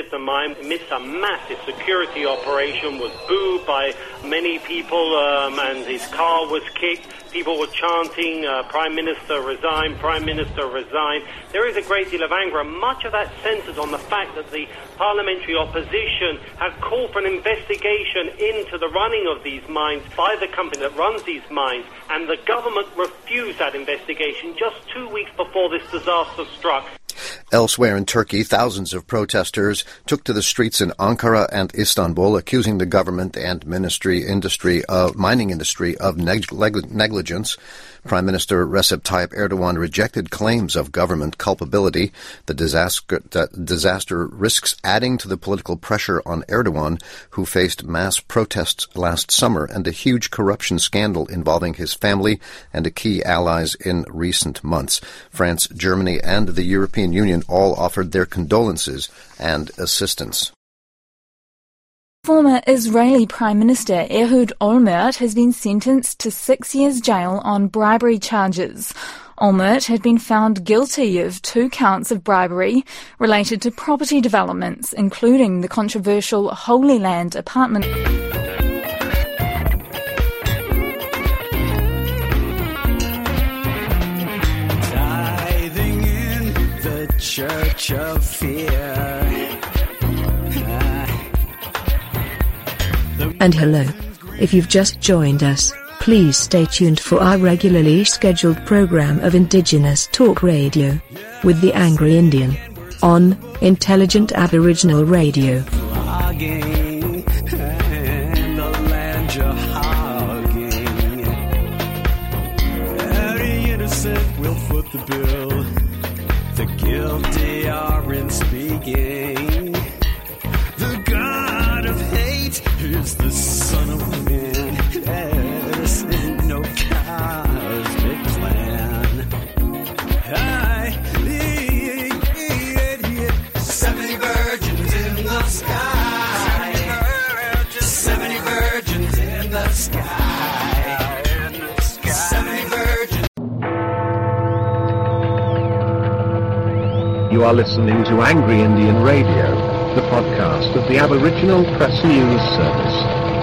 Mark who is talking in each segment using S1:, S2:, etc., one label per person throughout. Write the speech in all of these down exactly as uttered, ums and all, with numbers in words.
S1: the mine amidst a massive security operation, was booed by many people, um, and his car was kicked. People were chanting, uh, Prime Minister resign, Prime Minister resign. There is a great deal of anger, and much of that centres on the fact that the parliamentary opposition have called for an investigation into the running of these mines by the company that runs these mines, and the government refused that investigation just two weeks before this disaster struck.
S2: Elsewhere in Turkey, thousands of protesters took to the streets in Ankara and Istanbul, accusing the government and ministry industry of mining industry of neg- negligence. Prime Minister Recep Tayyip Erdogan rejected claims of government culpability. The disaster, the disaster risks adding to the political pressure on Erdogan, who faced mass protests last summer and a huge corruption scandal involving his family and key allies in recent months. France, Germany, and the European Union all offered their condolences and assistance.
S3: Former Israeli Prime Minister Ehud Olmert has been sentenced to six years jail on bribery charges. Olmert had been found guilty of two counts of bribery related to property developments, including the controversial Holy Land apartment.
S4: Tithing in the church of fear.
S5: And hello. If you've just joined us, please stay tuned for our regularly scheduled program of Indigenous Talk Radio with the Angry Indian on Intelligent Aboriginal Radio.
S4: Will foot the bill. The guilty aren't speaking. The God of hate is the Son of Man. There's no cosmic plan. I, seventy virgins in the sky. Seventy virgins in the sky. Seventy virgins.
S6: You are listening to Angry Indian Radio, the podcast of the Aboriginal Press News Service.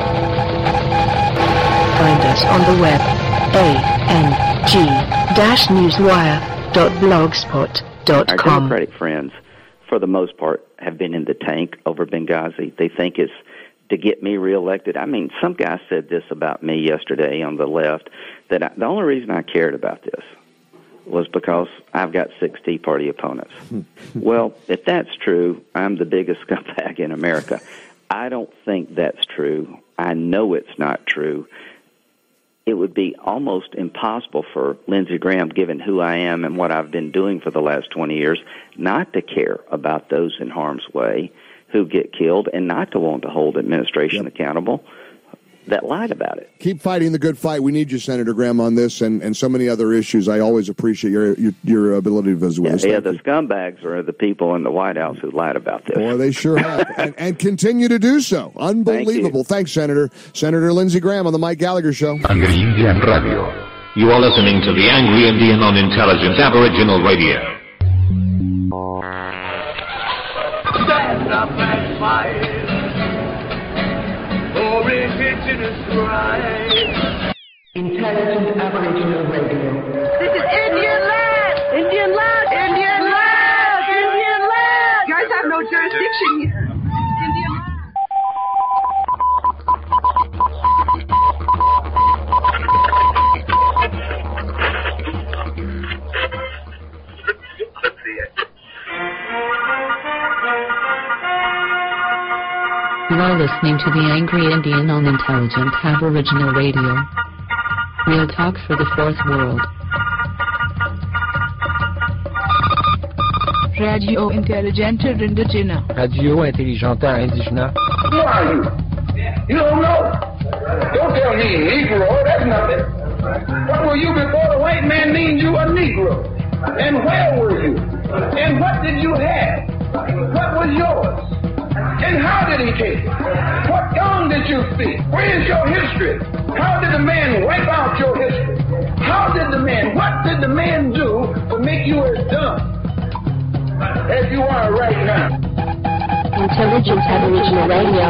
S5: Find us on the web, a n g dash newswire dot blogspot dot com.
S7: Our Democratic friends, for the most part, have been in the tank over Benghazi. They think it's to get me reelected. I mean, some guy said this about me yesterday on the left, that I, the only reason I cared about this was because I've got six Tea Party opponents. Well, if that's true, I'm the biggest scumbag in America. I don't think that's true. I know it's not true. It would be almost impossible for Lindsey Graham, given who I am and what I've been doing for the last twenty years, not to care about those in harm's way who get killed and not to want to hold administration yep. accountable that lied about it.
S8: Keep fighting the good fight. We need you, Senator Graham, on this and, and so many other issues. I always appreciate your your, your ability to visit with
S7: yeah,
S8: us.
S7: Yeah, the you. scumbags are the people in the White House who lied about this.
S8: Boy, they sure have, and, and continue to do so. Unbelievable.
S7: Thank
S8: Thanks, Senator. Senator Lindsey Graham on the Mike Gallagher Show.
S9: Angry Indian Radio. You are listening to the Angry Indian on Intelligent Aboriginal Radio.
S4: Stand up and fight. For indigenous rights.
S5: Intelligent Aboriginal Radio.
S10: This is Indian land! Indian land! Indian land! Indian land! You guys have no jurisdiction here. Indian land.
S11: You are listening to the Angry Indian on Intelligent Aboriginal Radio. Real talk for the fourth world.
S10: Radio Intelligente Indigena.
S12: Radio Intelligente Indigena.
S13: Who are you? You don't know. Don't tell me Negro, that's nothing. What were you before the white man named you a Negro? And where were you? And what did you have? What was yours? And how did he take it? What tongue did you speak? Where is your history? How did the man wipe out your history? How did the man, what did the man do to make you as dumb as you are right now?
S11: Intelligent Aboriginal Radio.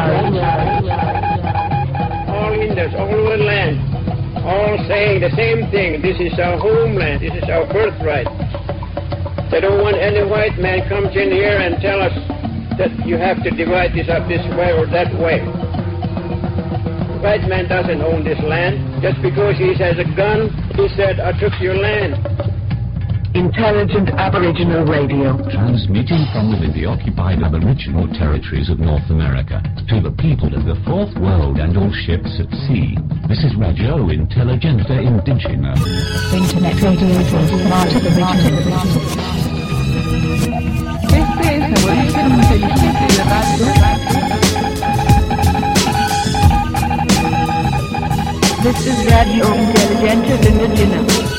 S14: All Indians, all over the land, all saying the same thing. This is our homeland. This is our birthright. They don't want any white man comes in here and tell us that you have to divide this up this way or that way. The white man doesn't own this land. Just because he has a gun, he said, I took your land.
S11: Intelligent Aboriginal Radio.
S9: Transmitting from within the occupied Aboriginal territories of North America to the people of the Fourth World and all ships at sea. This is Radio Intelligenta Indigena.
S3: Internet radio for smart Aboriginal.
S10: Este es Aborigen Inteligente de Radio. This is Radio Intelligenta Indigena.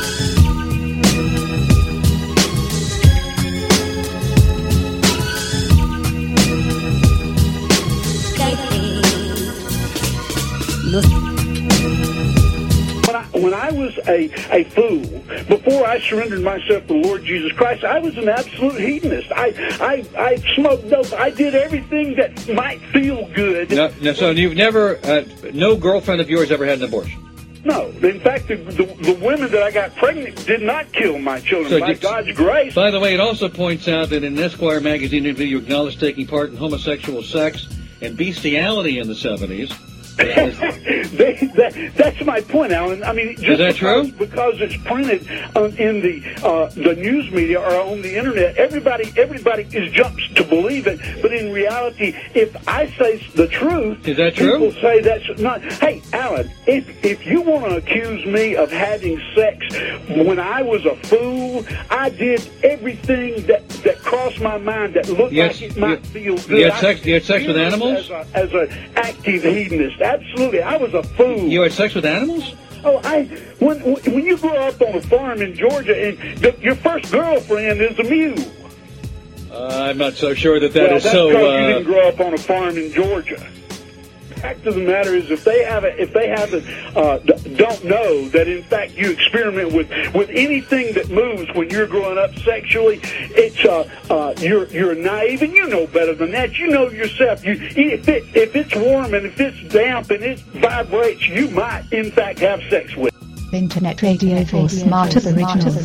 S15: When I, when I was a, a fool, before I surrendered myself to the Lord Jesus Christ, I was an absolute hedonist. I, I, I smoked dope. I did everything that might feel good.
S16: No, no, so you've never, uh, no girlfriend of yours ever had an abortion?
S15: No. In fact, the, the, the women that I got pregnant did not kill my children,
S16: so
S15: by
S16: did,
S15: God's grace.
S16: By the way, it also points out that in an Esquire magazine interview, you acknowledged taking part in homosexual sex and bestiality in the seventies.
S15: they, that, that's my point, Alan. I mean, just
S16: is that
S15: because,
S16: true?
S15: because it's printed um, in the uh, the news media or on the internet, everybody everybody is jumps to believe it. But in reality, if I say the truth,
S16: is that true?
S15: People say that's not. Hey, Alan, if if you want to accuse me of having sex when I was a fool, I did everything that that crossed my mind that looked
S16: yes,
S15: like it might
S16: you,
S15: feel good.
S16: You had sex, you had sex with animals?
S15: As an active hedonist. Absolutely, I was a fool.
S16: You had sex with animals?
S15: Oh, I when when you grow up on a farm in Georgia and the, your first girlfriend is a mule.
S16: Uh, I'm not so sure that that
S15: well,
S16: is
S15: that's
S16: so.
S15: because
S16: Uh,
S15: you didn't grow up on a farm in Georgia. The fact of the matter is, if they haven't, if they haven't, uh, don't know that in fact you experiment with with anything that moves when you're growing up sexually, it's uh, uh, you're you're naive and you know better than that. You know yourself. You if it if it's warm and if it's damp and it vibrates, you might in fact have sex with it.
S3: Internet radio for smart Aboriginal.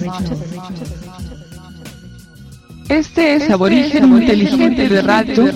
S10: Este es Aborigen Inteligente de Radio.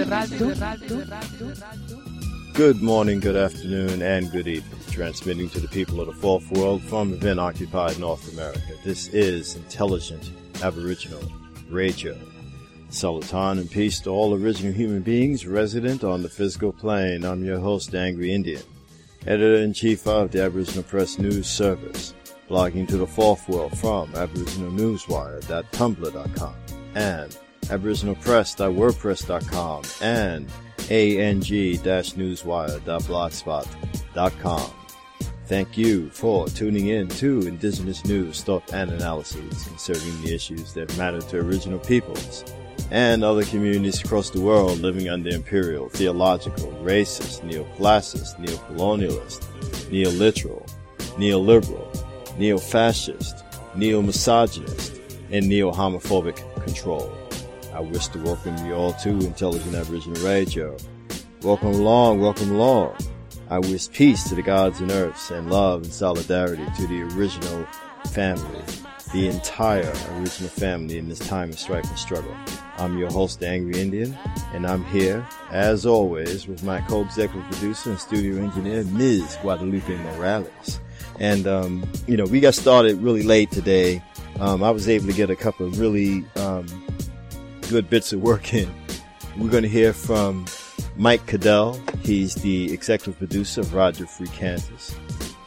S17: Good morning, good afternoon, and good evening. Transmitting to the people of the Fourth World from within occupied North America. This is Intelligent Aboriginal Radio. Salutation and peace to all original human beings resident on the physical plane. I'm your host, Angry Indian, Editor-in-Chief of the Aboriginal Press News Service, blogging to the Fourth World from aboriginal newswire dot tumblr dot com and aboriginal press dot wordpress dot com and A N G newswire dot blogspot dot com. Thank you for tuning in to Indigenous News, Thought and Analyses concerning the issues that matter to original peoples and other communities across the world living under imperial, theological, racist, neoclassist, neocolonialist, neoliteral, neoliberal, neo-fascist, neo-misogynist, and neo-homophobic control. I wish to welcome you all to Intelligent Aboriginal Radio. Welcome along, welcome along. I wish peace to the gods and earths and love and solidarity to the original family, the entire original family in this time of strife and struggle. I'm your host, the Angry Indian, and I'm here, as always, with my co-executive producer and studio engineer, Miz Guadalupe Morales. And, um, you know, we got started really late today. Um, I was able to get a couple of really um, good bits of work in. We're going to hear from Mike Cadell. He's the executive producer of Radio Free Kansas,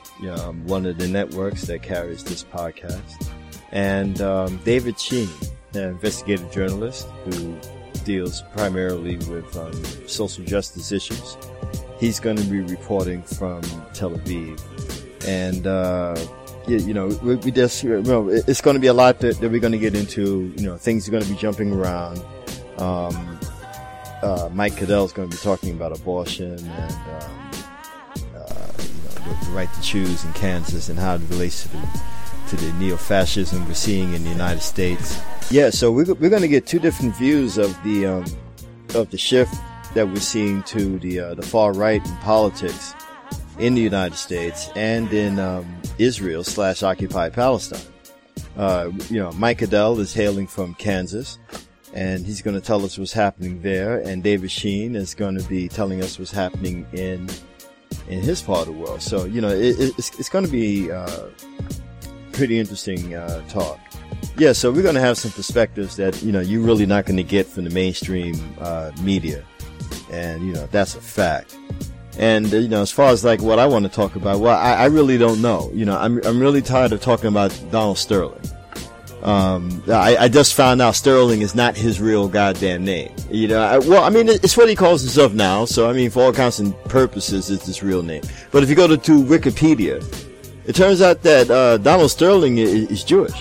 S17: um, one of the networks that carries this podcast. And um, David Cheney, an investigative journalist who deals primarily with um, social justice issues. He's going to be reporting from Tel Aviv. And, uh, you, you know, we, we just, you know, it's going to be a lot that, that we're going to get into. You know, things are going to be jumping around. Um, uh, Mike Cadell is going to be talking about abortion and, um, uh, you know, the, the right to choose in Kansas and how it relates to the, to the neo-fascism we're seeing in the United States. Yeah, so we're, we're going to get two different views of the, um, of the shift that we're seeing to the uh, the far right in politics in the United States and in um, Israel slash occupied Palestine. Uh, you know, Mike Adell is hailing from Kansas, and he's going to tell us what's happening there. And David Sheen is going to be telling us what's happening in in his part of the world. So, you know, it, it's, it's going to be uh, pretty interesting uh, talk. Yeah, so we're going to have some perspectives that, you know, you're really not going to get from the mainstream uh, media. And, you know, that's a fact. And, uh, you know, as far as like what I want to talk about, well, I, I really don't know. You know, I'm, I'm really tired of talking about Donald Sterling. Um, I, I just found out Sterling is not his real goddamn name. You know, I, well, I mean, it's what he calls himself now. So, I mean, for all counts and purposes, it's his real name. But if you go to, to Wikipedia, it turns out that, uh, Donald Sterling is, is Jewish.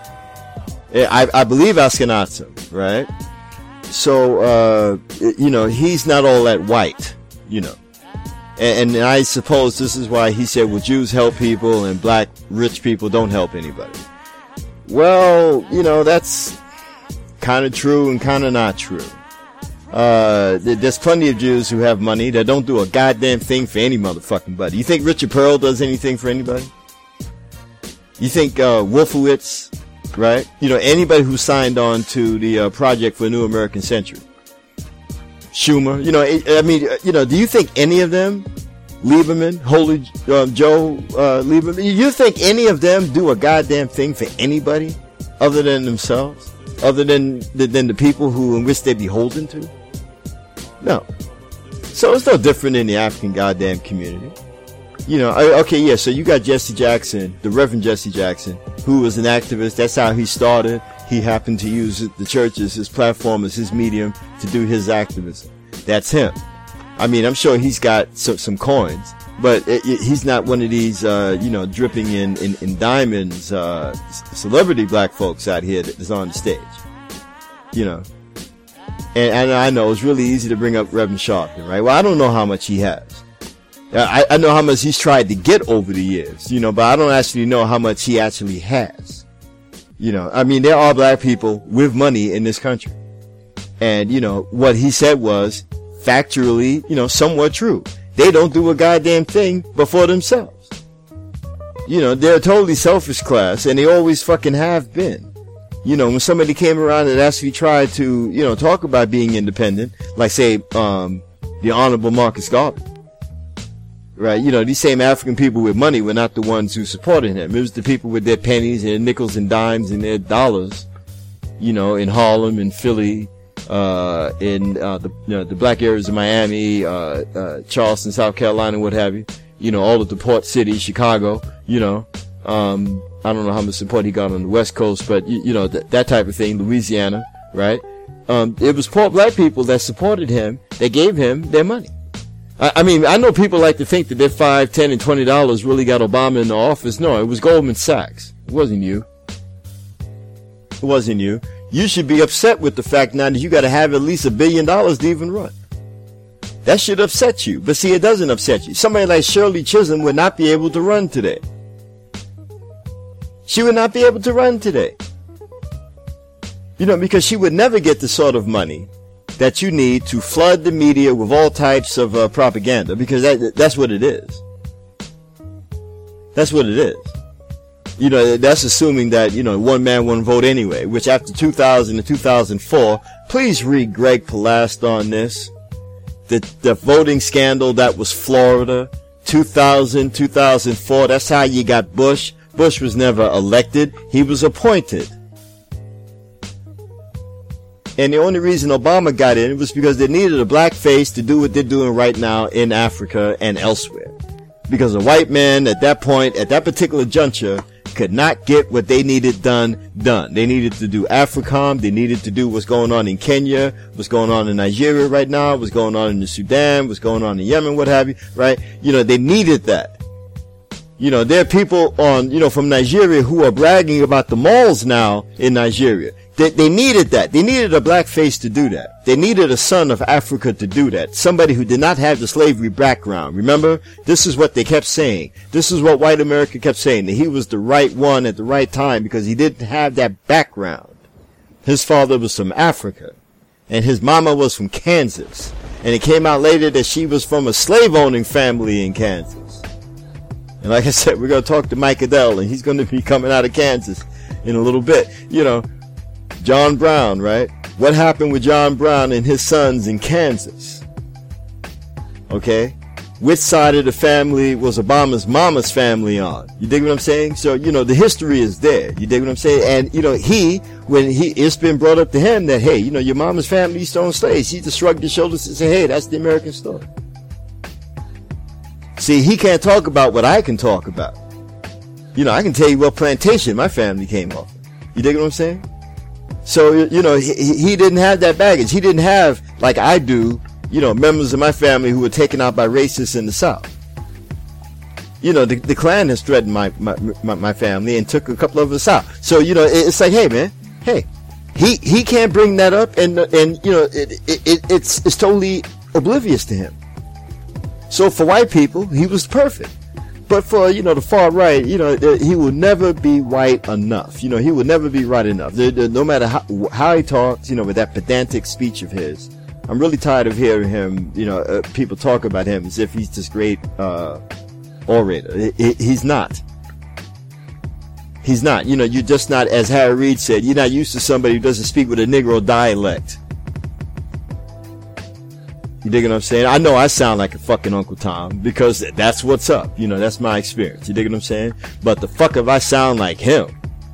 S17: I, I believe Ashkenazim, right? So, uh, you know, he's not all that white, you know. And, and I suppose this is why he said, well, Jews help people and black rich people don't help anybody. Well, you know, that's kind of true and kind of not true. Uh, there's plenty of Jews who have money that don't do a goddamn thing for any motherfucking buddy. You think Richard Pearl does anything for anybody? You think, uh, Wolfowitz, right? You know, anybody who signed on to the uh, Project for a New American Century. Schumer, you know, I mean, you know, do you think any of them, Lieberman, Holy uh, Joe uh, Lieberman, you think any of them do a goddamn thing for anybody other than themselves, other than than the people who in which they're beholden to? No. So it's no different in the African goddamn community. You know, okay, yeah, so you got Jesse Jackson, the Reverend Jesse Jackson, who was an activist. That's how he started. He happened to use the church as his platform, as his medium to do his activism. That's him. I mean, I'm sure he's got some, some coins, but it, it, he's not one of these, uh, you know, dripping in, in, in diamonds, uh, celebrity black folks out here that is on the stage. You know. And, and I know it's really easy to bring up Reverend Sharpton, right? Well, I don't know how much he has. I, I know how much he's tried to get over the years, you know, but I don't actually know how much he actually has. You know, I mean, there are black people with money in this country. And, you know, what he said was factually, you know, somewhat true. They don't do a goddamn thing but for themselves. You know, they're a totally selfish class, and they always fucking have been. You know, when somebody came around and actually tried to, you know, talk about being independent, like, say, um, the Honorable Marcus Garvey. Right, you know, these same African people with money were not the ones who supported him. It was the people with their pennies and their nickels and dimes and their dollars, you know, in Harlem, in Philly, uh, in, uh, the, you know, the black areas of Miami, uh, uh, Charleston, South Carolina, what have you. You know, all of the port cities, Chicago, you know, um, I don't know how much support he got on the West Coast, but, you, you know, th- that type of thing, Louisiana, right? Um, it was poor black people that supported him, that gave him their money. I mean, I know people like to think that their five, ten, and twenty dollars really got Obama in the office. No, it was Goldman Sachs. It wasn't you. It wasn't you. You should be upset with the fact now that you got to have at least a billion dollars to even run. That should upset you. But see, it doesn't upset you. Somebody like Shirley Chisholm would not be able to run today. She would not be able to run today. You know, because she would never get the sort of money that you need to flood the media with all types of uh, propaganda, because that, that's what it is. That's what it is. You know, that's assuming that, you know, one man, one vote anyway, which after two thousand and two thousand four, please read Greg Palast on this. The, the voting scandal that was Florida, two thousand, two thousand four, that's how you got Bush. Bush was never elected. He was appointed. And the only reason Obama got in was because they needed a black face to do what they're doing right now in Africa and elsewhere. Because a white man at that point, at that particular juncture, could not get what they needed done, done. They needed to do AFRICOM. They needed to do what's going on in Kenya, what's going on in Nigeria right now, what's going on in the Sudan, what's going on in Yemen, what have you, right? You know, they needed that. You know, there are people on, you know, from Nigeria who are bragging about the malls now in Nigeria. They, they needed that. They needed a black face to do that. They needed a son of Africa to do that. Somebody who did not have the slavery background. Remember? This is what they kept saying. This is what white America kept saying, that he was the right one at the right time because he didn't have that background. His father was from Africa. and his mama was from Kansas. And it came out later that she was from a slave-owning family in Kansas. And like I said, we're going to talk to Mike Adele, and he's going to be coming out of Kansas in a little bit. You know, John Brown, right? What happened with John Brown and his sons in Kansas? Okay? Which side of the family was Obama's mama's family on? You dig what I'm saying? So, you know, the history is there. You dig what I'm saying? And, you know, he, when he, it's been brought up to him that, hey, you know, your mama's family used to own slaves. He just shrugged his shoulders and said, hey, that's the American story. See, he can't talk about what I can talk about. You know, I can tell you what plantation my family came off. You dig what I'm saying? So, you know, he, he didn't have that baggage. He didn't have, like I do, you know, members of my family who were taken out by racists in the South. You know, the, the Klan has threatened my, my, my, my family and took a couple of us out. So, you know, it, it's like, hey, man, hey, he, he can't bring that up, and, and, you know, it, it, it, it's, it's totally oblivious to him. So for white people, he was perfect. But for, you know, the far right, you know, he will never be white enough. You know, he will never be right enough. No matter how, how he talks, you know, with that pedantic speech of his. I'm really tired of hearing him, you know, uh, people talk about him as if he's this great uh, orator. He, he, he's not. He's not. You know, you're just not, as Harry Reid said, you're not used to somebody who doesn't speak with a Negro dialect. You dig what I'm saying? I know I sound like a fucking Uncle Tom because that's what's up. You know, that's my experience. You dig what I'm saying? But the fuck if I sound like him?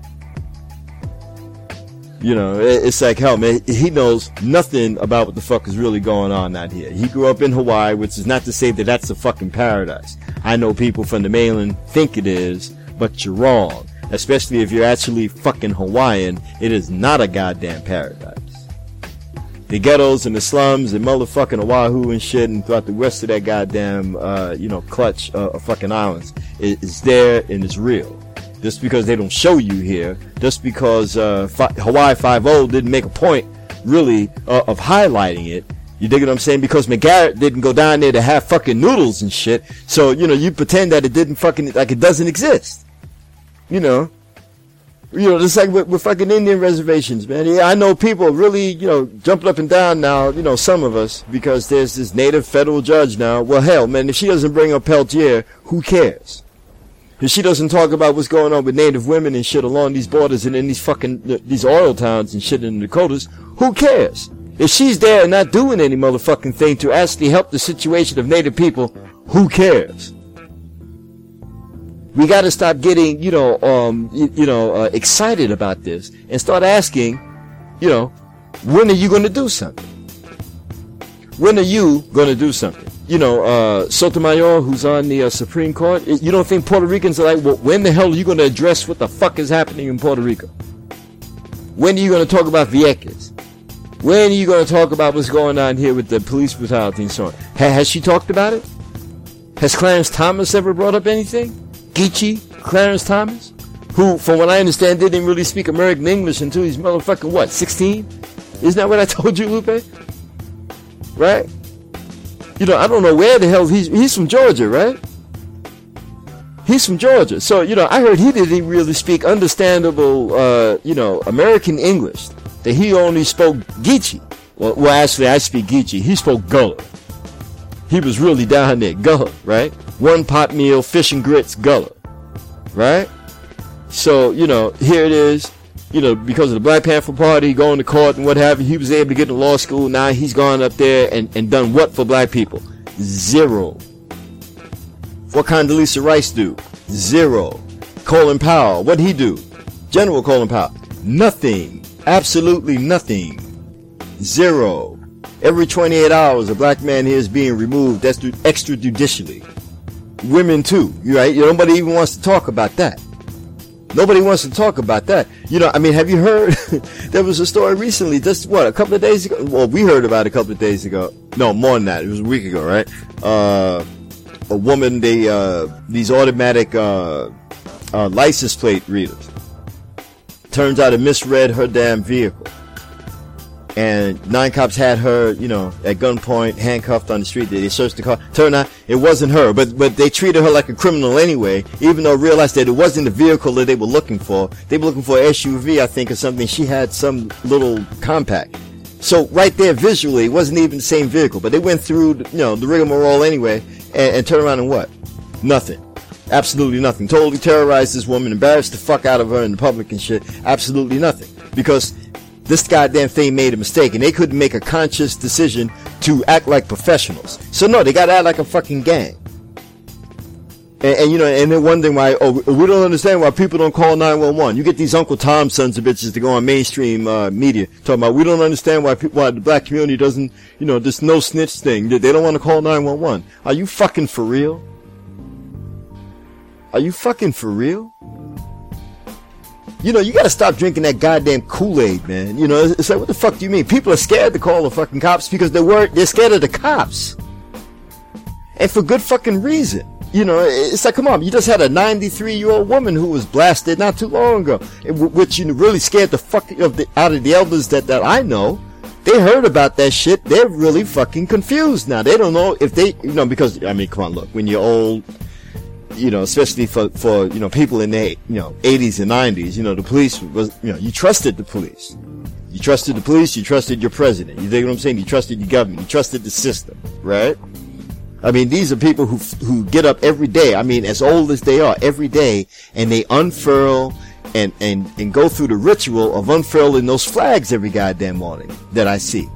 S17: You know, it's like, hell, man, he knows nothing about what the fuck is really going on out here. He grew up in Hawaii, which is not to say that that's a fucking paradise. I know people from the mainland think it is, but you're wrong. Especially if you're actually fucking Hawaiian, it is not a goddamn paradise. The ghettos and the slums and motherfucking Oahu and shit and throughout the rest of that goddamn, uh, you know, clutch uh, of fucking islands is, is there and it's real. Just because they don't show you here, just because uh, fi- Hawaii Five-O didn't make a point, really, uh, of highlighting it. You dig what I'm saying? Because McGarrett didn't go down there to have fucking noodles and shit. So, you know, you pretend that it didn't fucking, like it doesn't exist. You know? You know, just like with, with fucking Indian reservations, man. Yeah, I know people really, you know, jumping up and down now, you know, some of us, because there's this native federal judge now. Well, hell, man, if she doesn't bring up Peltier, who cares? If she doesn't talk about what's going on with Native women and shit along these borders and in these fucking, these oil towns and shit in the Dakotas, who cares? If she's there and not doing any motherfucking thing to actually help the situation of Native people, who cares? We gotta stop getting, you know, um, you, you know, uh, excited about this and start asking, you know, when are you gonna do something? When are you gonna do something? You know, uh, Sotomayor, who's on the uh, Supreme Court, you don't think Puerto Ricans are like, well, when the hell are you going to address what the fuck is happening in Puerto Rico? When are you going to talk about Vieques? When are you going to talk about what's going on here with the police brutality and so on? Ha- has she talked about it? Has Clarence Thomas ever brought up anything? Geechee, Clarence Thomas, who, from what I understand, didn't really speak American English until he's motherfucking, what, sixteen? Isn't that what I told you, Lupe? Right? You know, I don't know where the hell he's, he's from Georgia, right? He's from Georgia. So, you know, I heard he didn't really speak understandable, uh, you know, American English. That he only spoke Geechee. Well, well, actually, I speak Geechee. He spoke Gullah. He was really down there, Gullah, right? One pot meal, fish and grits, Gullah, right? So, you know, here it is. You know, because of the Black Panther Party, going to court and what have you, he was able to get to law school. Now he's gone up there and, and done what for black people? Zero. What Condoleezza Rice do? Zero. Colin Powell, what'd he do? General Colin Powell, nothing. Absolutely nothing. Zero. Every twenty-eight hours, a black man here is being removed extrajudicially. Women too, right? Nobody even wants to talk about that. Nobody wants to talk about that. You know, I mean, have you heard? There was a story recently, just what, a couple of days ago? Well, we heard about it a couple of days ago. No, more than that. It was a week ago, right? Uh, a woman, they, uh, these automatic, uh, uh, license plate readers. Turns out it misread her damn vehicle. And nine cops had her, you know, at gunpoint, handcuffed on the street. They searched the car. Turned out it wasn't her, but but they treated her like a criminal anyway, even though realized that it wasn't the vehicle that they were looking for. They were looking for an S U V, I think, or something. She had some little compact. So right there visually, it wasn't even the same vehicle, but they went through, the, you know, the rigmarole anyway, and, and turned around and what? Nothing. Absolutely nothing. Totally terrorized this woman, embarrassed the fuck out of her in the public and shit. Absolutely nothing. Because this goddamn thing made a mistake, and they couldn't make a conscious decision to act like professionals. So no, they gotta act like a fucking gang. And, and you know, and they're wondering why, oh, we don't understand why people don't call nine one one. You get these Uncle Tom sons of bitches to go on mainstream uh, media talking about, we don't understand why people, why the black community doesn't, you know, this no snitch thing. They don't want to call nine one one. Are you fucking for real? Are you fucking for real? You know, you gotta stop drinking that goddamn Kool-Aid, man. You know, it's like, what the fuck do you mean? People are scared to call the fucking cops because they're worried, they're scared of the cops. And for good fucking reason. You know, it's like, come on, you just had a ninety-three-year-old woman who was blasted not too long ago, which, you know, really scared the fuck of the, out of the elders that, that I know. They heard about that shit. They're really fucking confused now. They don't know if they, you know, because, I mean, come on, look, when you're old, you know, especially for, for, you know, people in the, you know, eighties and nineties, you know, the police was, you know, you trusted the police. You trusted the police, you trusted your president. You think what I'm saying? You trusted your government. You trusted the system, right? I mean, these are people who who get up every day. I mean, as old as they are, every day, and they unfurl and and and go through the ritual of unfurling those flags every goddamn morning that I see.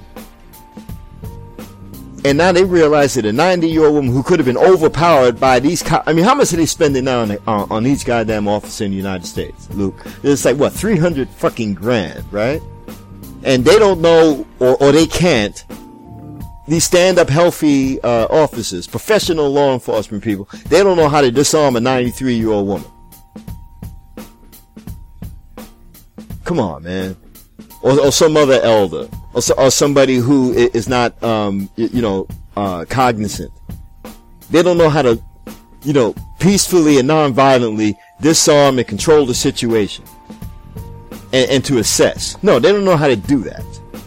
S17: And now they realize that a ninety-year-old woman who could have been overpowered by these co- I mean, how much are they spending now on, on, on each goddamn officer in the United States, Luke? It's like, what, three hundred fucking grand, right? And they don't know, or, or they can't, these stand-up healthy uh, officers, professional law enforcement people, they don't know how to disarm a ninety-three-year-old woman. Come on, man. Or, or some other elder. Or, so, or somebody who is not, um, you know, uh, cognizant. They don't know how to, you know, peacefully and non-violently disarm and control the situation. And, and to assess. No, they don't know how to do that.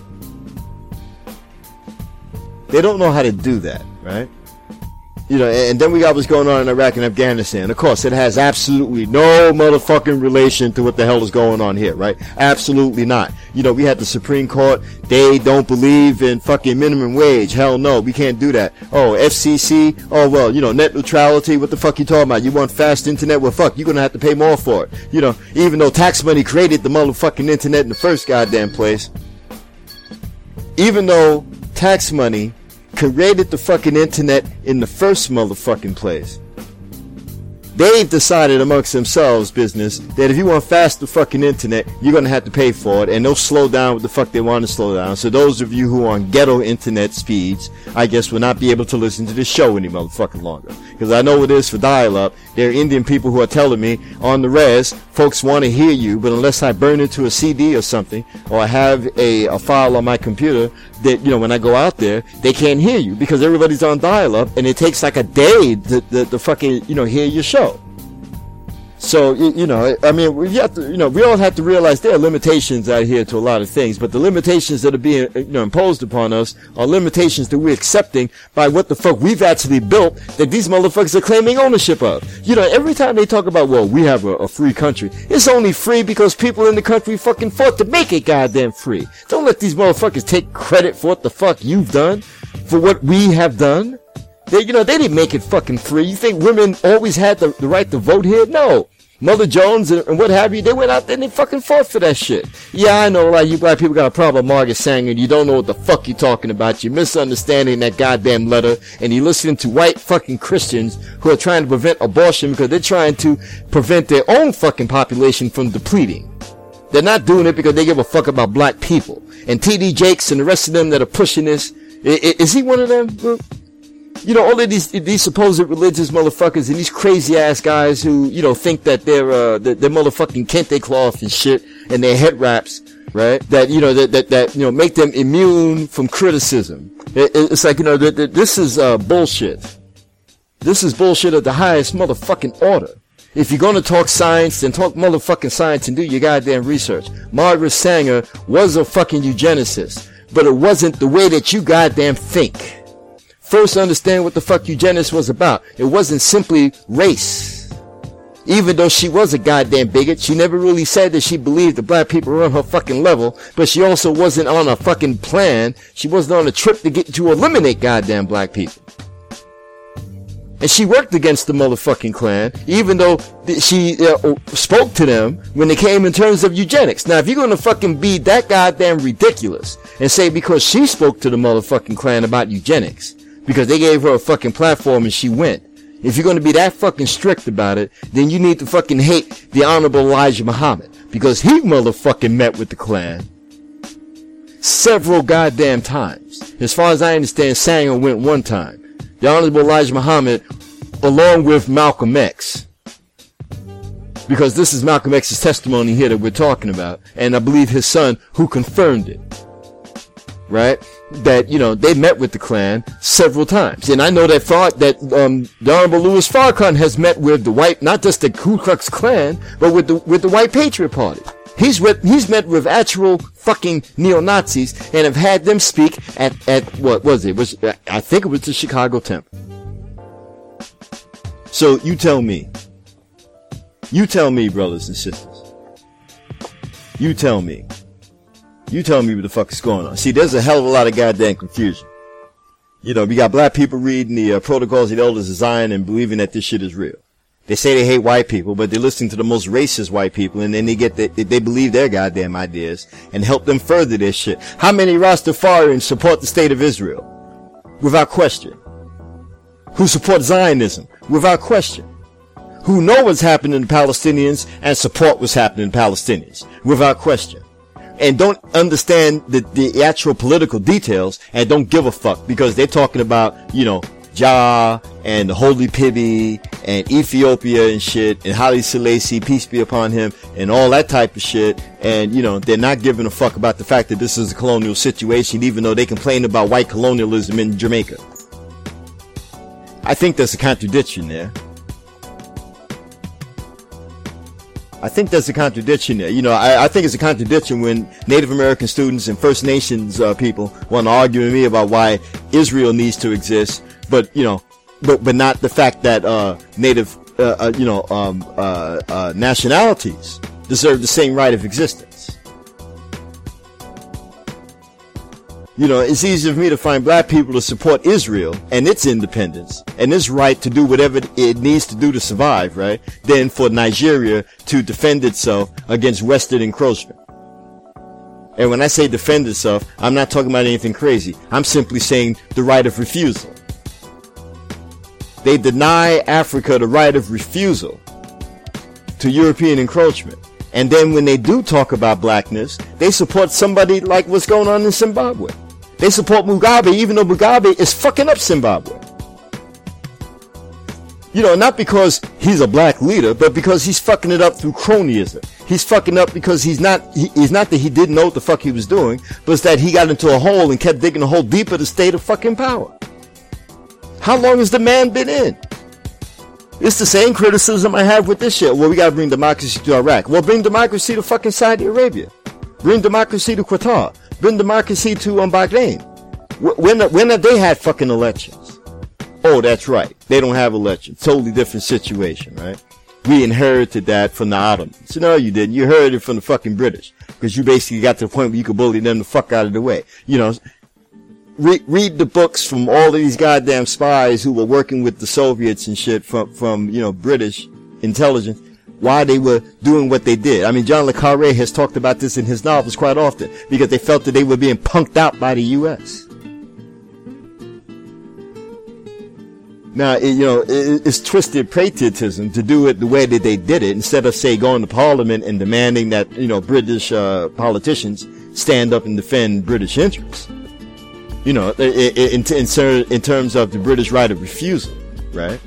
S17: They don't know how to do that, right? You know, and then we got what's going on in Iraq and Afghanistan. Of course, it has absolutely no motherfucking relation to what the hell is going on here, right? Absolutely not. You know, we had the Supreme Court. They don't believe in fucking minimum wage. Hell no, we can't do that. Oh, F C C. Oh, well, you know, net neutrality. What the fuck you talking about? You want fast internet? Well, fuck, you're gonna have to pay more for it. You know, even though tax money created the motherfucking internet in the first goddamn place. Even though tax money created the fucking internet in the first motherfucking place, they've decided amongst themselves, business, that if you want faster fucking internet, you're gonna have to pay for it, and they'll slow down what the fuck they want to slow down. So those of you who are on ghetto internet speeds, I guess, will not be able to listen to this show any motherfucking longer. Because I know it is for dial-up. There are Indian people who are telling me, on the res, folks want to hear you, but unless I burn into a C D or something, or I have a, a file on my computer, that, you know, when I go out there, they can't hear you, because everybody's on dial-up, and it takes like a day to, to, to fucking, you know, hear your show. So, you know, I mean, we have to, you know, we all have to realize there are limitations out here to a lot of things, but the limitations that are being, you know, imposed upon us are limitations that we're accepting by what the fuck we've actually built that these motherfuckers are claiming ownership of. You know, every time they talk about, well, we have a, a free country, it's only free because people in the country fucking fought to make it goddamn free. Don't let these motherfuckers take credit for what the fuck you've done, for what we have done. They, you know, they didn't make it fucking free. You think women always had the, the right to vote here? No. Mother Jones and, and what have you, they went out there and they fucking fought for that shit. Yeah, I know, like, you black people got a problem with Margaret Sanger, and you don't know what the fuck you're talking about. You're misunderstanding that goddamn letter, and you're listening to white fucking Christians who are trying to prevent abortion because they're trying to prevent their own fucking population from depleting. They're not doing it because they give a fuck about black people. And T D Jakes and the rest of them that are pushing this, is, is he one of them? You know, all of these these supposed religious motherfuckers and these crazy ass guys who, you know, think that they're uh they're, they're motherfucking kente cloth and shit, and their head wraps, right? That, you know, that that, that you know, make them immune from criticism. It, it's like, you know, that, that this is uh bullshit. This is bullshit of the highest motherfucking order. If you're gonna talk science, then talk motherfucking science and do your goddamn research. Margaret Sanger was a fucking eugenicist, but it wasn't the way that you goddamn think. First, understand what the fuck eugenics was about. It wasn't simply race.
S18: Even though she was a goddamn bigot, she never really said that she believed the black people were on her fucking level, but she also wasn't on a fucking plan. She wasn't on a trip to get to eliminate goddamn black people. And she worked against the motherfucking Klan, even though she uh, spoke to them when they came in terms of eugenics. Now, if you're gonna fucking be that goddamn ridiculous and say because she spoke to the motherfucking Klan about eugenics, because they gave her a fucking platform and she went, if you're going to be that fucking strict about it, then you need to fucking hate the Honorable Elijah Muhammad, because he motherfucking met with the Klan several goddamn times. As far as I understand, Sanger went one time. The Honorable Elijah Muhammad, along with Malcolm X, because this is Malcolm X's testimony here that we're talking about, and I believe his son who confirmed it, right? That, you know, they met with the Klan several times. And I know that Far- that um, the Honorable Louis Farrakhan has met with the white, not just the Ku Klux Klan, but with the with the White Patriot Party. He's with, he's met with actual fucking neo-Nazis and have had them speak at, at what was it? Was I think it was the Chicago Temple. So you tell me. You tell me, brothers and sisters. You tell me. You tell me what the fuck is going on. See, there's a hell of a lot of goddamn confusion. You know, we got black people reading the uh, Protocols of the Elders of Zion and believing that this shit is real. They say they hate white people, but they're listening to the most racist white people, and then they get the, they believe their goddamn ideas and help them further their shit. How many Rastafarians support the state of Israel? Without question. Who support Zionism? Without question. Who know what's happening to Palestinians and support what's happening to Palestinians? Without question. And don't understand the, the actual political details and don't give a fuck because they're talking about, you know, Jah and the Holy Pibi and Ethiopia and shit and Haile Selassie, peace be upon him, and all that type of shit. And, you know, they're not giving a fuck about the fact that this is a colonial situation, even though they complain about white colonialism in Jamaica. I think there's a contradiction there. I think there's a contradiction there. You know, I, I think it's a contradiction when Native American students and First Nations uh, people want to argue with me about why Israel needs to exist, but, you know, but, but not the fact that, uh, Native, uh, uh you know, um, uh, uh, nationalities deserve the same right of existence. You know, it's easier for me to find black people to support Israel and its independence and its right to do whatever it needs to do to survive, right, than for Nigeria to defend itself against Western encroachment. And when I say defend itself, I'm not talking about anything crazy. I'm simply saying the right of refusal. They deny Africa the right of refusal to European encroachment. And then when they do talk about blackness, they support somebody like what's going on in Zimbabwe. They support Mugabe even though Mugabe is fucking up Zimbabwe. You know, not because he's a black leader, but because he's fucking it up through cronyism. He's fucking up because he's not, he, he's not that he didn't know what the fuck he was doing, but it's that he got into a hole and kept digging a hole deeper to stay the fucking power. How long has the man been in? It's the same criticism I have with this shit. Well, we gotta bring democracy to Iraq. Well, bring democracy to fucking Saudi Arabia. Bring democracy to Qatar. Bring democracy to um, Bahrain. When, when have they had fucking elections? Oh, that's right. They don't have elections. Totally different situation, right? We inherited that from the Ottomans. No, you didn't. You inherited it from the fucking British. Because you basically got to the point where you could bully them the fuck out of the way. You know, Read, read the books from all of these goddamn spies who were working with the Soviets and shit from, from, you know, British intelligence, why they were doing what they did. I mean, John le Carré has talked about this in his novels quite often, because they felt that they were being punked out by the U S. Now, it, you know, it, it's twisted patriotism to do it the way that they did it, instead of, say, going to Parliament and demanding that, you know, British uh, politicians stand up and defend British interests. You know, in, in, in, in terms of the British right of refusal, right?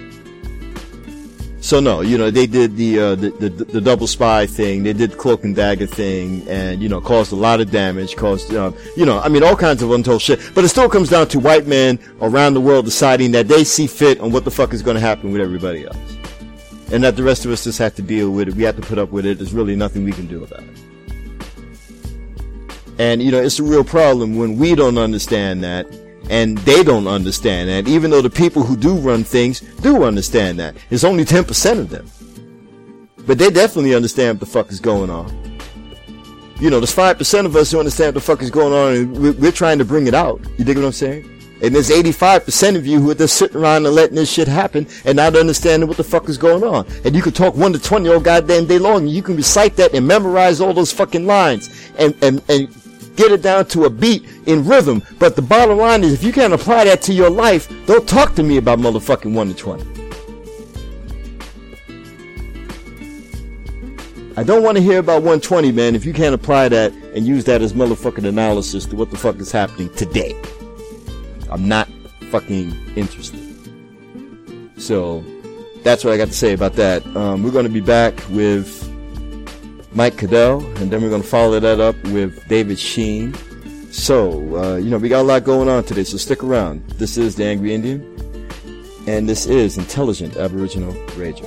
S18: So no, you know, they did the, uh, the, the, the double spy thing, they did the cloak and dagger thing, and, you know, caused a lot of damage, caused, uh, you know, I mean, all kinds of untold shit. But it still comes down to white men around the world deciding that they see fit on what the fuck is going to happen with everybody else. And that the rest of us just have to deal with it, we have to put up with it, there's really nothing we can do about it. And, you know, it's a real problem when we don't understand that and they don't understand that, even though the people who do run things do understand that. It's only ten percent of them. But they definitely understand what the fuck is going on. You know, there's five percent of us who understand what the fuck is going on, and we're trying to bring it out. You dig what I'm saying? And there's eighty-five percent of you who are just sitting around and letting this shit happen and not understanding what the fuck is going on. And you can talk one to twenty all goddamn day long, and you can recite that and memorize all those fucking lines and, and, and get it down to a beat in rhythm. But the bottom line is, if you can't apply that to your life, don't talk to me about motherfucking one to twenty. I don't want to hear about one twenty, man, if you can't apply that and use that as motherfucking analysis to what the fuck is happening today. I'm not fucking interested. So, that's what I got to say about that. Um, we're going to be back with Mike Cadell, and then we're going to follow that up with David Sheen. So, uh, you know, we got a lot going on today, so stick around. This is The Angry Indian, and this is Intelligent Aboriginal Radio.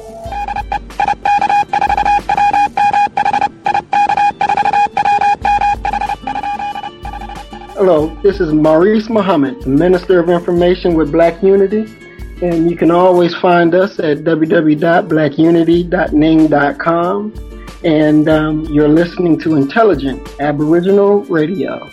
S19: Hello, this is Maurice Muhammad, Minister of Information with Black Unity, and you can always find us at w w w dot black unity dot ning dot com, and um, you're listening to Intelligent Aboriginal Radio.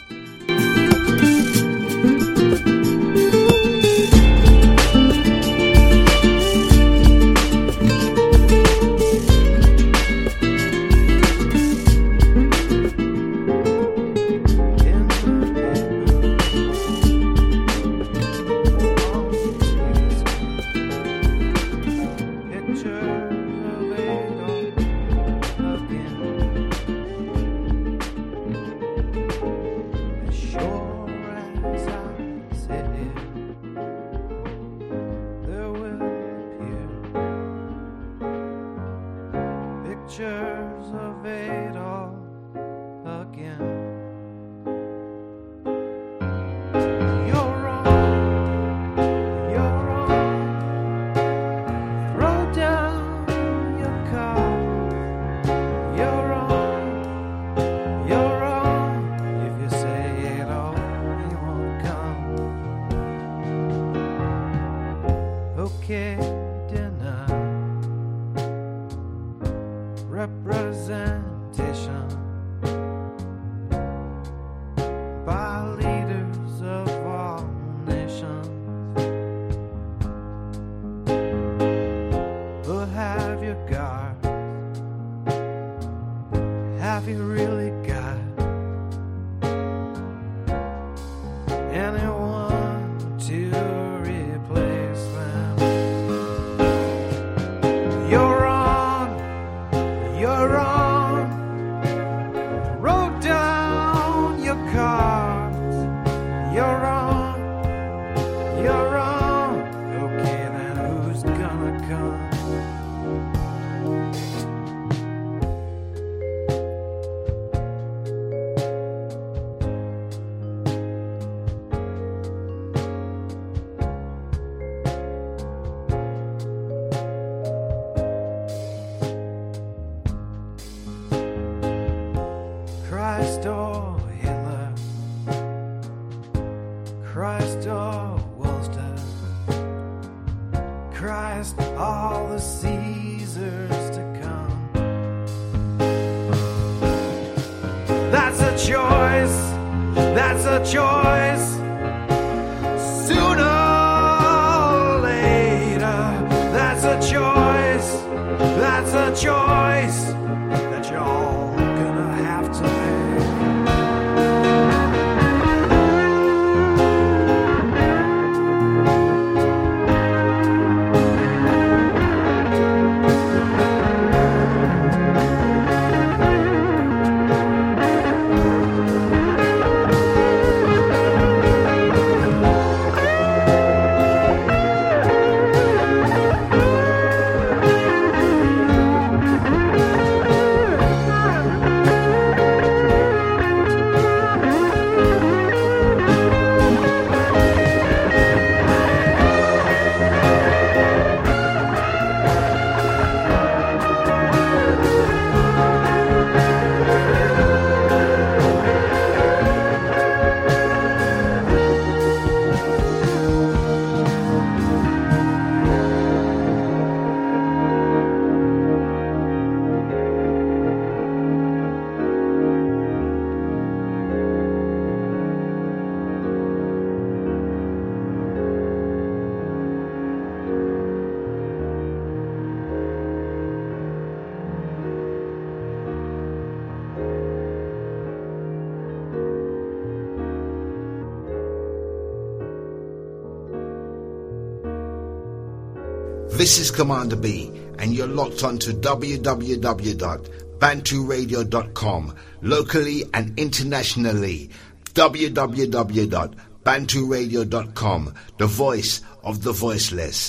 S20: This is Commander B, and you're locked on to w w w dot bantu radio dot com, locally and internationally. w w w dot bantu radio dot com, the voice of the voiceless.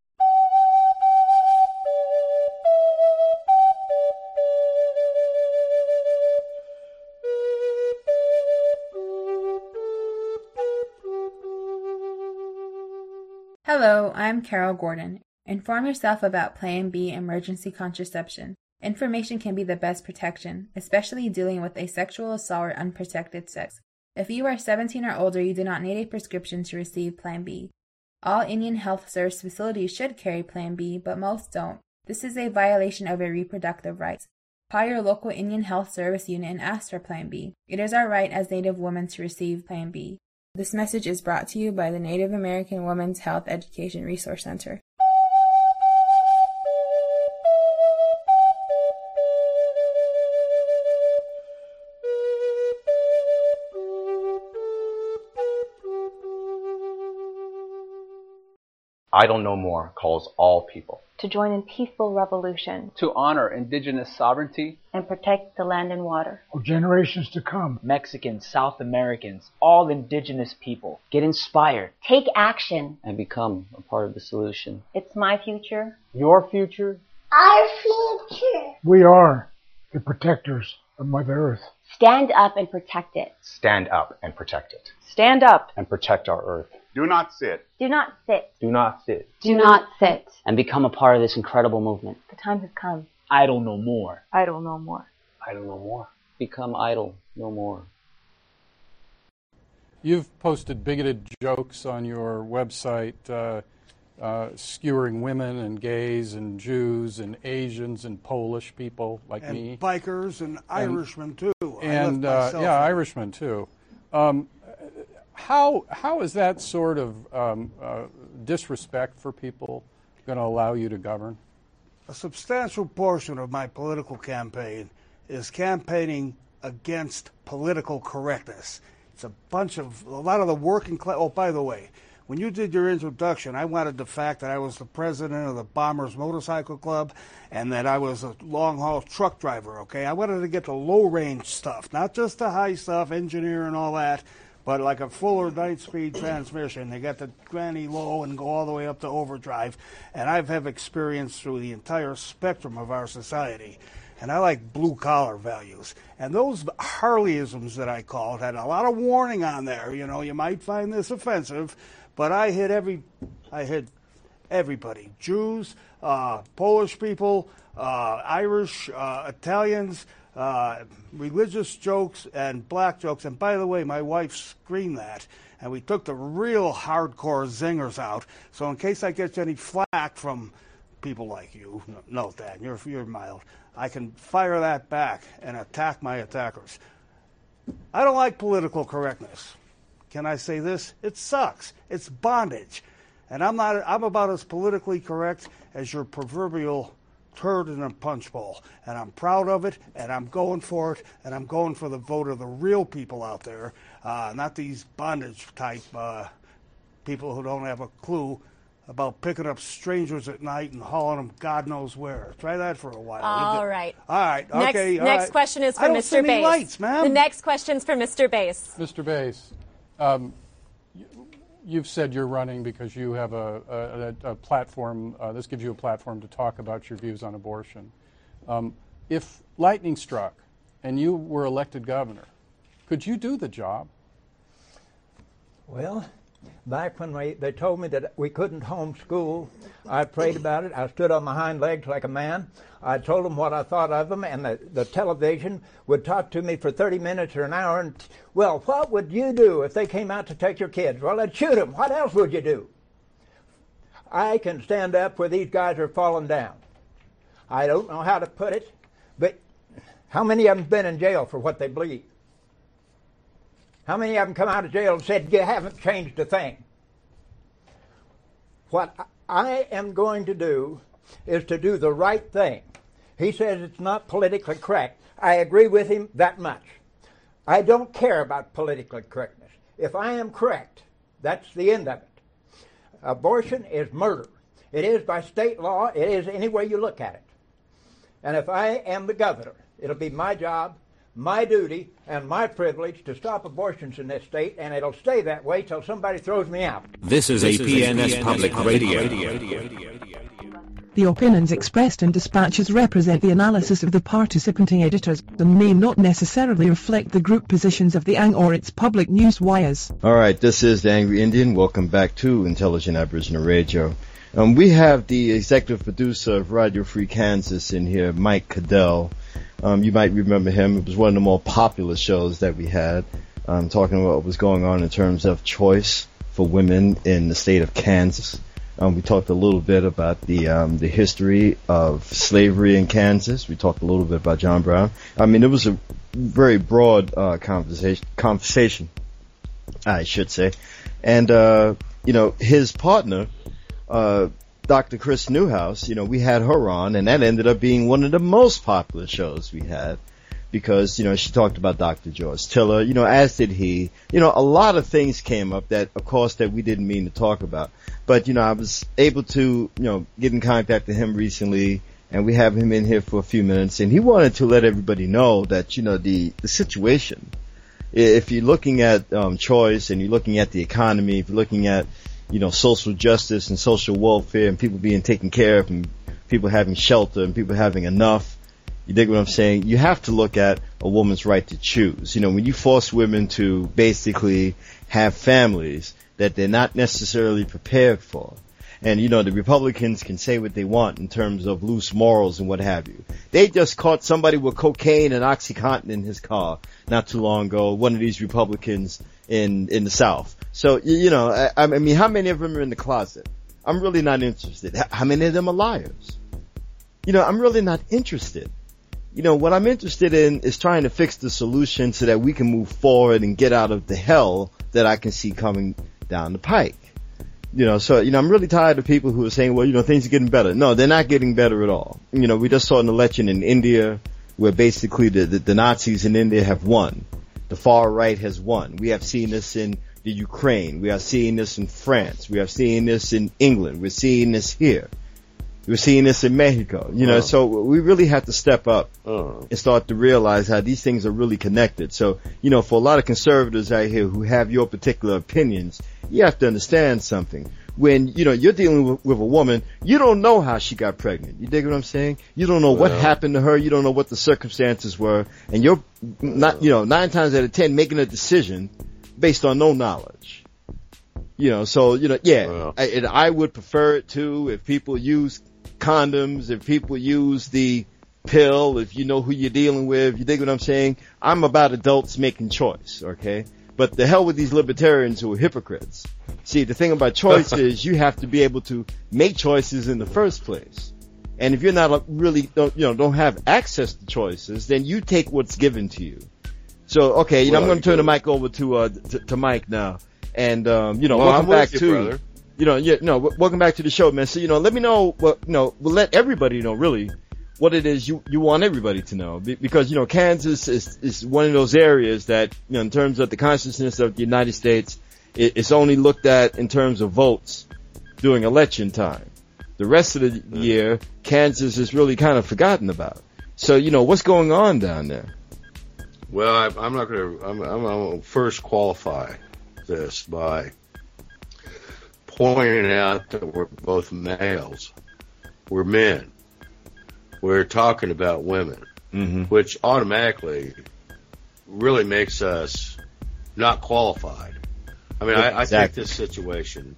S21: Hello, I'm Carol Gordon. Inform yourself about Plan B emergency contraception. Information can be the best protection, especially dealing with asexual assault or unprotected sex. If you are seventeen or older, you do not need a prescription to receive Plan B. All Indian Health Service facilities should carry Plan B, but most don't. This is a violation of your reproductive rights. Call your local Indian Health Service unit and ask for Plan B. It is our right as Native women to receive Plan B. This message is brought to you by the Native American Women's Health Education Resource Center.
S22: Idle No More calls all people
S23: to join in peaceful revolution,
S24: to honor indigenous sovereignty,
S23: and protect the land and water
S25: for generations to come.
S26: Mexicans, South Americans, all indigenous people, get inspired,
S23: take action,
S27: and become a part of the solution.
S23: It's my future,
S26: your future,
S23: our future.
S25: We are the protectors of Mother Earth.
S23: Stand up and protect it.
S22: Stand up and protect it.
S23: Stand up
S22: and protect our Earth.
S28: Do not sit.
S23: Do not sit.
S26: Do not sit.
S23: Do not sit.
S27: And become a part of this incredible movement.
S23: The time has come.
S26: Idle no more.
S23: Idle no more.
S22: Idle no more.
S27: Become idle no more.
S29: You've posted bigoted jokes on your website, uh, uh, skewering women and gays and Jews and Asians and Polish people like
S30: and
S29: me.
S30: Bikers and Irishmen, too.
S29: And, uh, yeah, Irishmen, too. Um, How how is that sort of um, uh, disrespect for people going to allow you to govern?
S30: A substantial portion of my political campaign is campaigning against political correctness. It's a bunch of, a lot of the working class. Oh, by the way, when you did your introduction, I wanted the fact that I was the president of the Bombers Motorcycle Club and that I was a long-haul truck driver, okay? I wanted to get the low-range stuff, not just the high stuff, engineer and all that, but like a Fuller nine-speed transmission. They got the granny low and go all the way up to overdrive. And I've have experience through the entire spectrum of our society. And I like blue-collar values. And those Harleyisms that I called had a lot of warning on there. You know, you might find this offensive, but I hit every, I hit everybody. Jews, uh, Polish people, uh, Irish, uh, Italians, Uh, religious jokes and black jokes. And by the way, my wife screened that, and we took the real hardcore zingers out. So in case I get any flack from people like you, note that, you're, you're mild, I can fire that back and attack my attackers. I don't like political correctness. Can I say this? It sucks. It's bondage. And I'm not. I'm about as politically correct as your proverbial turd in a punch bowl, and I'm proud of it, and I'm going for it, and I'm going for the vote of the real people out there, uh, not these bondage type uh, people who don't have a clue about picking up strangers at night and hauling them God knows where. Try that for a while.
S31: All right.
S30: All right.
S31: Next,
S30: okay. All
S31: next
S30: right.
S31: question is for
S30: I don't
S31: Mister
S30: see any
S31: Bass.
S30: lights, ma'am.
S31: The next question's for Mister Bass.
S29: Mister Bass, um, you've said you're running because you have a, a, a platform. Uh, this gives you a platform to talk about your views on abortion. Um, if lightning struck and you were elected governor, could you do the job?
S32: Well, back when we, they told me that we couldn't homeschool, I prayed about it. I stood on my hind legs like a man. I told them what I thought of them, and the, the television would talk to me for thirty minutes or an hour. And, well, what would you do if they came out to take your kids? Well, I'd shoot them. What else would you do? I can stand up where these guys are falling down. I don't know how to put it, but how many of them have been in jail for what they believe? How many of them come out of jail and said, you haven't changed a thing? What I am going to do is to do the right thing. He says it's not politically correct. I agree with him that much. I don't care about politically correctness. If I am correct, that's the end of it. Abortion is murder. It is by state law. It is any way you look at it. And if I am the governor, it'll be my job, my duty, and my privilege to stop abortions in this state, and it'll stay that way till somebody throws me out.
S9: This is A P N S Public Radio.
S1: The opinions expressed in dispatches represent the analysis of the participating editors and may not necessarily reflect the group positions of the A N G or its public news wires.
S17: All right, this is the Angry Indian. Welcome back to Intelligent Aboriginal Radio. Um, we have the executive producer of Radio Free Kansas in here, Mike Cadell. Um, you might remember him. It was one of the more popular shows that we had, um, talking about what was going on in terms of choice for women in the state of Kansas. Um, we talked a little bit about the um, the history of slavery in Kansas. We talked a little bit about John Brown. I mean, it was a very broad uh, conversation, conversation, I should say. And, uh, you know, his partner, uh, Doctor Chris Newhouse, you know, we had her on, and that ended up being one of the most popular shows we had. Because, you know, she talked about Doctor George Tiller, you know, as did he. You know, a lot of things came up that, of course, that we didn't mean to talk about. But, you know, I was able to, you know, get in contact with him recently, and we have him in here for a few minutes, and he wanted to let everybody know that, you know, the, the situation, if you're looking at um, choice and you're looking at the economy, if you're looking at, you know, social justice and social welfare and people being taken care of and people having shelter and people having enough, you dig what I'm saying? You have to look at a woman's right to choose. You know, when you force women to basically have families that they're not necessarily prepared for. And, you know, the Republicans can say what they want in terms of loose morals and what have you. They just caught somebody with cocaine and OxyContin in his car not too long ago, one of these Republicans in, in the South. So, you know, I, I mean, how many of them are in the closet? I'm really not interested. How many of them are liars? You know, I'm really not interested. You know, what I'm interested in is trying to fix the solution so that we can move forward and get out of the hell that I can see coming down the pike. You know, so, you know, I'm really tired of people who are saying, well, you know, things are getting better. No, they're not getting better at all. You know, we just saw an election in India where basically the, the, the Nazis in India have won. The far right has won. We have seen this in the Ukraine. We are seeing this in France. We are seeing this in England. We're seeing this here. We're seeing this in Mexico, you know, oh. So we really have to step up oh. and start to realize how these things are really connected. So, you know, for a lot of conservatives out here who have your particular opinions, you have to understand something. When, you know, you're dealing with, with a woman, you don't know how she got pregnant. You dig what I'm saying? You don't know well. what happened to her. You don't know what the circumstances were. And you're not, you know, nine times out of ten making a decision based on no knowledge. You know, so, you know, yeah, well. I, and I would prefer it too if people use condoms, if people use the pill, if you know who you're dealing with, you dig what I'm saying? I'm about adults making choice, okay? But the hell with these libertarians who are hypocrites. See, the thing about choice is you have to be able to make choices in the first place. And if you're not really, don't, you know, don't have access to choices, then you take what's given to you. So, okay, you well, know, I'm going to turn the mic over to, uh, to, to Mike now. And, um, you know, well, welcome I'm back you, to, brother. You know, yeah, no, welcome back to the show, man. So, you know, let me know what, you know, we'll let everybody know really what it is you, you want everybody to know. Because, you know, Kansas is, is one of those areas that, you know, in terms of the consciousness of the United States, it, it's only looked at in terms of votes during election time. The rest of the mm. year, Kansas is really kind of forgotten about. So, you know, what's going on down there?
S2: Well, I, I'm not going to, I'm, I'm going to first qualify this by pointing out that we're both males. We're men. We're talking about women,
S17: mm-hmm.
S2: which automatically really makes us not qualified. I mean, I, I take this situation,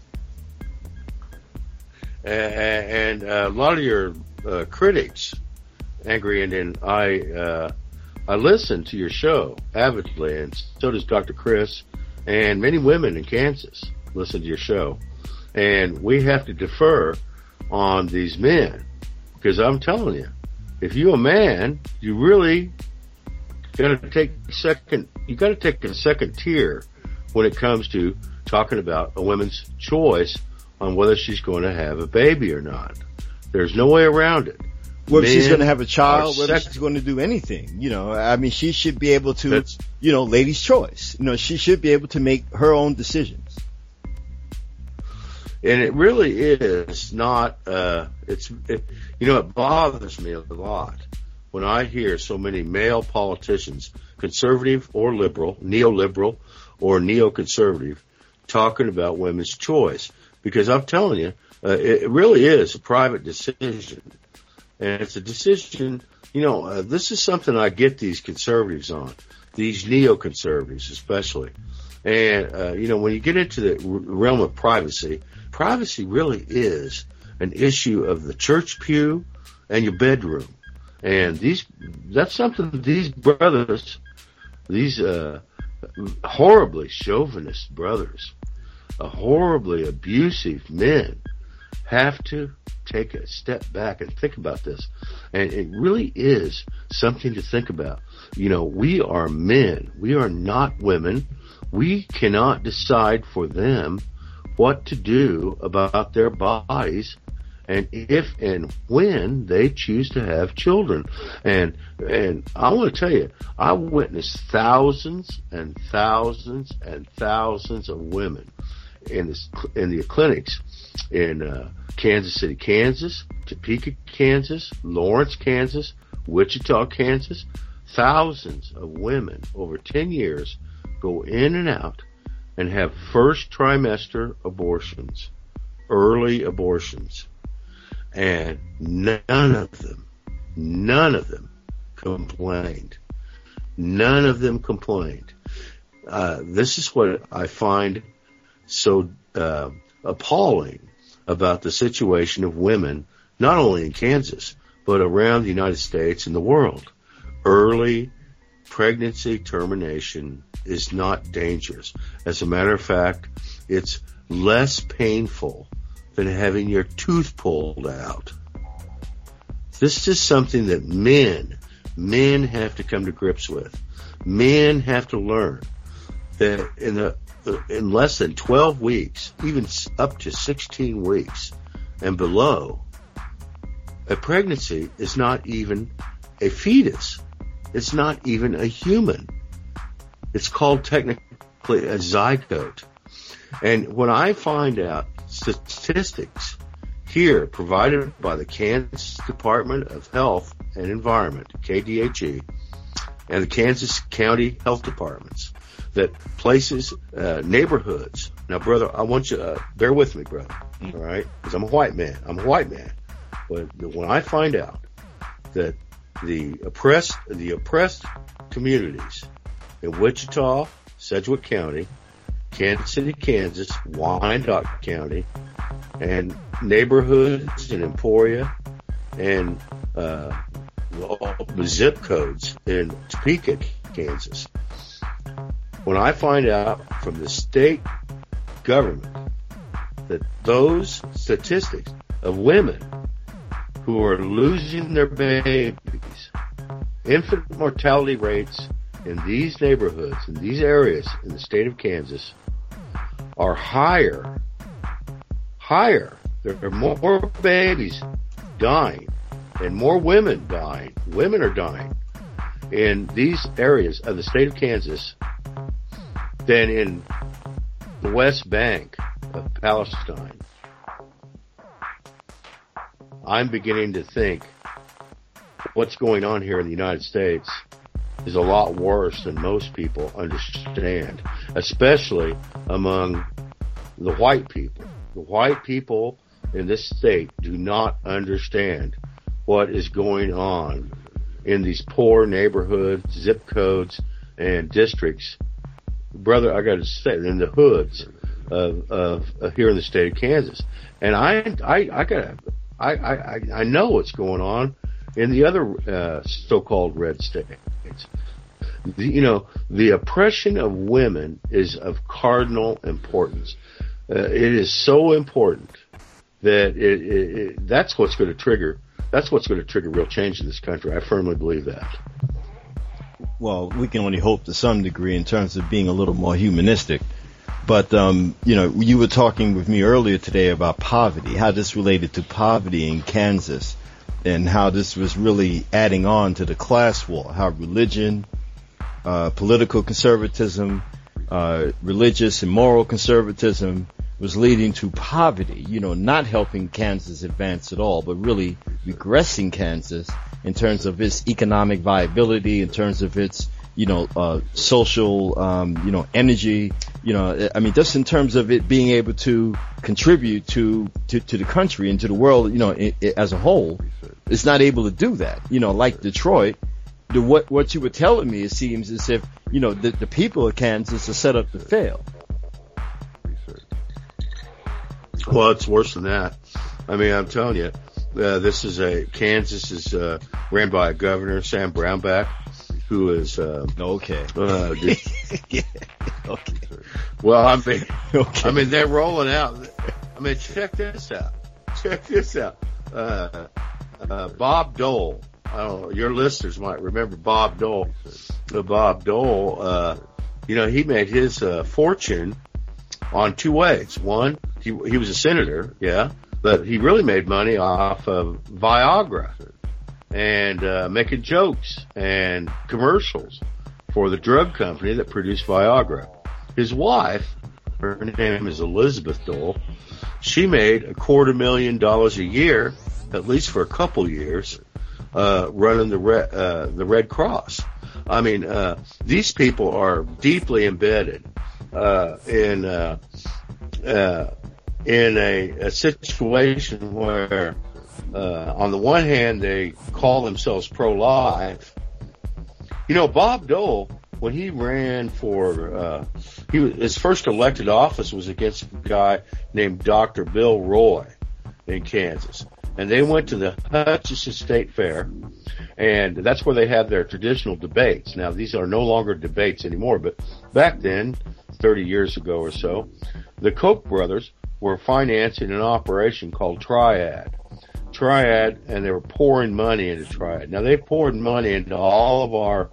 S2: and, and uh, a lot of your uh, critics, Angry Indian, I uh, I listen to your show avidly, and so does Doctor Chris, and many women in Kansas listen to your show, and we have to defer on these men, because I'm telling you, if you're a man, you really got to take second. You got to take a second tier when it comes to talking about a woman's choice on whether she's going to have a baby or not. There's no way around it.
S17: Whether she's going to have a child, whether she's going to do anything, you know, I mean, she should be able to, That's, you know, lady's choice. You know, she should be able to make her own decisions.
S2: And it really is not, uh, it's, it, you know, it bothers me a lot when I hear so many male politicians, conservative or liberal, neoliberal or neoconservative, talking about women's choice. Because I'm telling you, uh, it really is a private decision. And it's a decision, you know, uh, this is something I get these conservatives on, these neoconservatives especially. And, uh, you know, when you get into the realm of privacy, privacy really is an issue of the church pew and your bedroom. And these, that's something these brothers, these, uh, horribly chauvinist brothers, uh, horribly abusive men have to take a step back and think about this. And it really is something to think about. You know, we are men. We are not women. We cannot decide for them what to do about their bodies and if and when they choose to have children. And and I want to tell you, I witnessed thousands and thousands and thousands of women in this in the clinics in uh, Kansas City, Kansas, Topeka, Kansas, Lawrence, Kansas, Wichita, Kansas. Thousands of women over ten years go in and out and have first trimester abortions, early abortions. And none of them, none of them complained. None of them complained. Uh, this is what I find so uh, appalling about the situation of women, not only in Kansas, but around the United States and the world. Early pregnancy termination is not dangerous. As a matter of fact, it's less painful than having your tooth pulled out. This is something that men, men have to come to grips with. Men have to learn that in the in less than twelve weeks, even up to sixteen weeks and below, a pregnancy is not even a fetus. It's not even a human. It's called technically a zygote. And when I find out statistics here provided by the Kansas Department of Health and Environment, K D H E, and the Kansas County Health Departments, that places, uh, neighborhoods. Now, brother, I want you to uh, bear with me, brother, all right? Because I'm a white man. I'm a white man. But when I find out that the oppressed, the oppressed communities in Wichita, Sedgwick County, Kansas City, Kansas, Wyandotte County, and neighborhoods in Emporia, and uh, the zip codes in Topeka, Kansas. When I find out from the state government that those statistics of women who are losing their babies, infant mortality rates in these neighborhoods, in these areas in the state of Kansas, are higher, higher. There are more babies dying and more women dying. Women are dying in these areas of the state of Kansas than in the West Bank of Palestine. I'm beginning to think what's going on here in the United States is a lot worse than most people understand, especially among the white people. The white people in this state do not understand what is going on in these poor neighborhoods, zip codes, and districts. Brother, I got to say, in the hoods of, of, of here in the state of Kansas. And I, I, I got, I, I, I know what's going on in the other uh, so-called red states. The, you know, the oppression of women is of cardinal importance. Uh, it is so important that it, it, it, that's what's going to trigger. That's what's going to trigger real change in this country. I firmly believe that.
S17: Well, we can only hope to some degree in terms of being a little more humanistic. But, um, you know, you were talking with me earlier today about poverty, how this related to poverty in Kansas, and how this was really adding on to the class war, how religion, uh, political conservatism, uh, religious and moral conservatism was leading to poverty, you know, not helping Kansas advance at all, but really regressing Kansas in terms of its economic viability, in terms of its, you know, uh, social, um, you know, energy, you know, I mean, just in terms of it being able to contribute to, to, to the country and to the world, you know, it, it, as a whole, it's not able to do that. You know, like Detroit, the, what, what you were telling me, it seems as if, you know, the, the people of Kansas are set up to fail.
S2: Well, it's worse than that. I mean, I'm telling you, uh, this is a, Kansas is, uh, ran by a governor, Sam Brownback, who is, uh,
S17: okay.
S2: Uh, the,
S17: yeah. Okay.
S2: Well, I mean,
S17: okay.
S2: I mean, they're rolling out. I mean, check this out. Check this out. Uh, uh, Bob Dole. I don't know, your listeners might remember Bob Dole. Uh, Bob Dole, uh, you know, he made his, uh, fortune on two ways. One, he, he was a senator, yeah, but he really made money off of Viagra and, uh, making jokes and commercials for the drug company that produced Viagra. His wife, her name is Elizabeth Dole, she made a quarter million dollars a year, at least for a couple years, uh, running the Red, uh, the Red Cross. I mean, uh, these people are deeply embedded, uh, in, uh, uh, in a, a situation where, uh, on the one hand, they call themselves pro-life. You know, Bob Dole, when he ran for, uh, he was, his first elected office was against a guy named Doctor Bill Roy in Kansas. And they went to the Hutchinson State Fair, and that's where they had their traditional debates. Now, these are no longer debates anymore, but back then, thirty years ago or so, the Koch brothers were financing an operation called Triad. Triad, and they were pouring money into Triad. Now, they poured money into all of our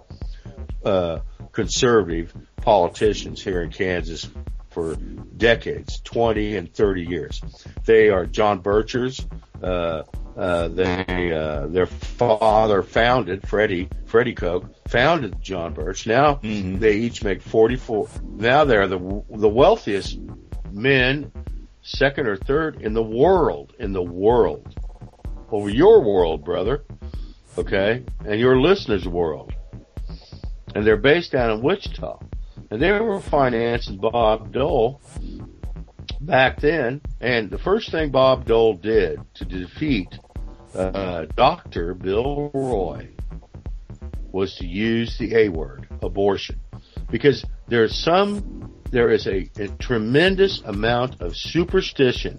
S2: uh conservative politicians here in Kansas for decades, twenty and thirty years. They are John Birchers. Uh, uh, they, uh, their father founded, Freddie, Freddie Koch, founded John Birch. Now mm-hmm. they each make forty-four. Now they're the, the wealthiest men, second or third in the world, in the world. Over your world, brother. Okay? And your listeners' world. And they're based down in Wichita. And they were financing Bob Dole back then. And the first thing Bob Dole did to defeat uh, Doctor Bill Roy was to use the A word, abortion. Because there's some, there is a, a tremendous amount of superstition.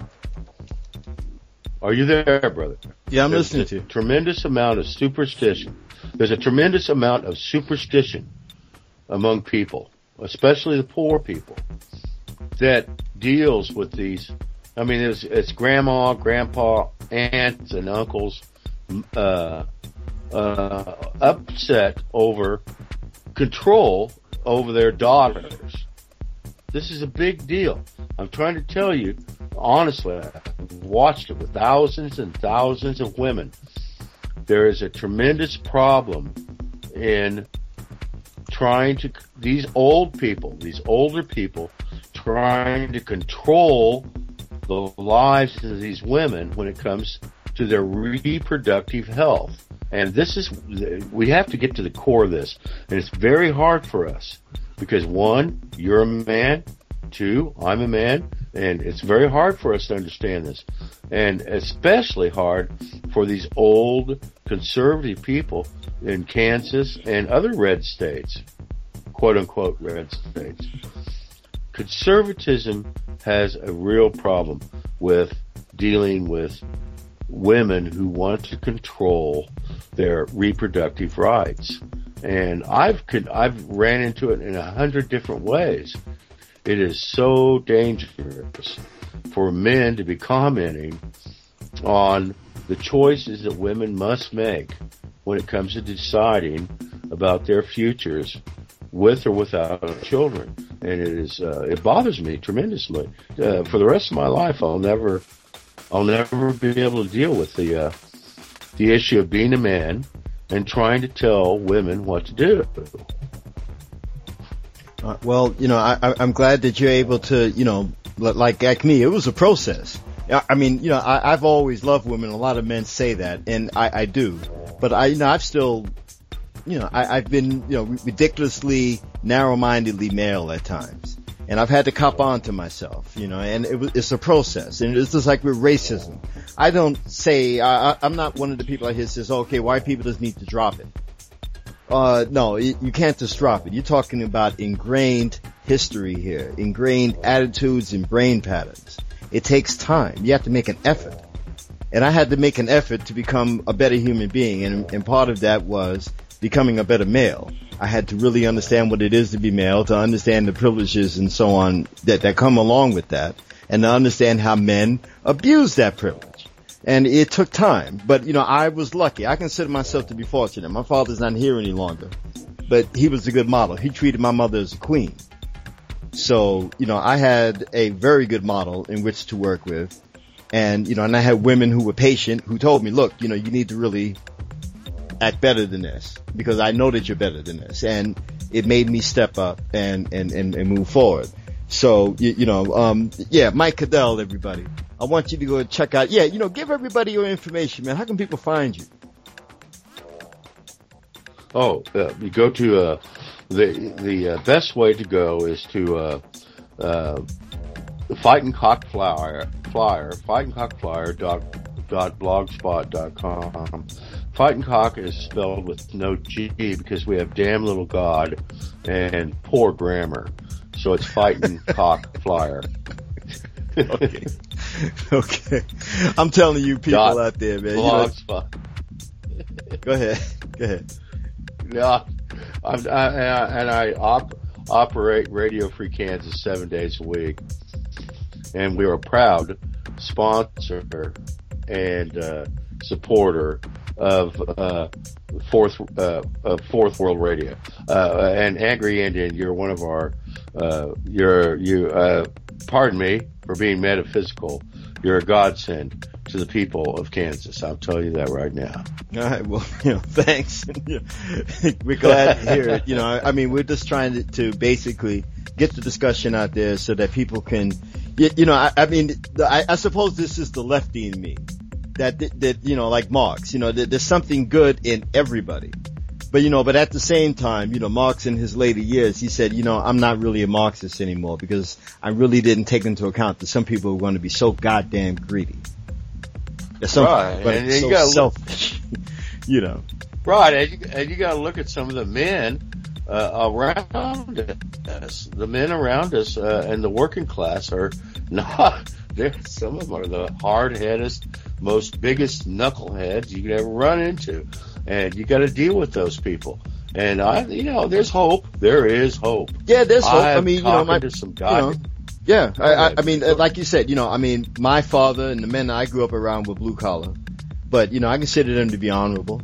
S2: Are you there, brother?
S17: Yeah, I'm
S2: There's
S17: listening
S2: a
S17: to you.
S2: Tremendous amount of superstition. There's a tremendous amount of superstition among people, especially the poor people, that deals with these. I mean, it's, it's grandma, grandpa, aunts, and uncles uh, uh, upset over control over their daughters. This is a big deal. I'm trying to tell you, honestly, I've watched it with thousands and thousands of women. There is a tremendous problem in trying to, these old people, these older people, trying to control the lives of these women when it comes to their reproductive health. And this is, we have to get to the core of this. And it's very hard for us because one, you're a man, two, I'm a man, and it's very hard for us to understand this. And especially hard for these old conservative people in Kansas and other red states, quote unquote red states. Conservatism has a real problem with dealing with women who want to control their reproductive rights. And I've I've ran into it in a hundred different ways. It is so dangerous for men to be commenting on the choices that women must make when it comes to deciding about their futures with or without children. And it is, uh, it bothers me tremendously. Uh, for the rest of my life, I'll never, I'll never be able to deal with the, uh, the issue of being a man and trying to tell women what to do.
S17: Uh, well, you know, I, I'm glad that you're able to, you know, like like me, it was a process. I mean, you know, I, I've always loved women. A lot of men say that, and I, I do. But I, you know, I've still, you know, I, I've been, you know, ridiculously narrow-mindedly male at times, and I've had to cop on to myself, you know. And it was, it's a process, and it's just like with racism. I don't say I, I'm not one of the people out here that says, okay, white people just need to drop it. Uh, no, you, you can't just drop it. You're talking about ingrained history here, ingrained attitudes and brain patterns. It takes time. You have to make an effort. And I had to make an effort to become a better human being. And, and part of that was becoming a better male. I had to really understand what it is to be male, to understand the privileges and so on that, that come along with that, and to understand how men abuse that privilege. And it took time. But, you know, I was lucky. I consider myself to be fortunate. My father's not here any longer, but he was a good model. He treated my mother as a queen. So, you know, I had a very good model in which to work with. And, you know, and I had women who were patient, who told me, look, you know, you need to really act better than this, because I know that you're better than this. And it made me step up and, and, and, and move forward. So, you, you know, um, yeah, Mike Cadell, everybody. I want you to go and check out, yeah, you know, give everybody your information, man. How can people find you?
S2: Oh, uh, you go to, uh, The the uh, best way to go is to uh, uh, the Fighting Cock Flyer flyer Fighting Cock Flyer dot dot blogspot dot com. Fighting Cock is spelled with no G because we have damn little God and poor grammar, so it's Fighting Cock Flyer.
S17: Okay, okay. I'm telling you, people dot out there, man.
S2: Blogspot.
S17: You know, go ahead. Go ahead.
S2: Yeah. I, I, and I op, operate Radio Free Kansas seven days a week, and we are a proud sponsor and uh, supporter of uh, Fourth uh, of Fourth World Radio. Uh, and Angry Indian, you're one of our. Uh, you're you. Uh, pardon me for being metaphysical. You're a godsend to the people of Kansas. I'll tell you that right now.
S17: All right. Well, you know, thanks. We're glad to hear it. You know, I, I mean, we're just trying to, to basically get the discussion out there so that people can, you, you know, I, I mean, I, I suppose this is the lefty in me that, that, that you know, like Marx, you know, that there's something good in everybody. But, you know, but at the same time, you know, Marx in his later years, he said, you know, I'm not really a Marxist anymore because I really didn't take into account that some people are going to be so goddamn greedy. That some
S2: right.
S17: people are
S2: and
S17: so
S2: you gotta
S17: selfish, you know.
S2: Right. And you, and you got to look at some of the men uh, around us. The men around us uh, and the working class are not, some of them are the hard-headed, most biggest knuckleheads you could ever run into. And you got to deal with those people. And I, you know, there's hope. There is hope.
S17: Yeah, there's hope.
S2: I've
S17: I mean, you know, my,
S2: to some guy.
S17: You know, yeah, I, I, I mean, like you said, you know, I mean, my father and the men I grew up around were blue collar, but you know, I consider them to be honorable.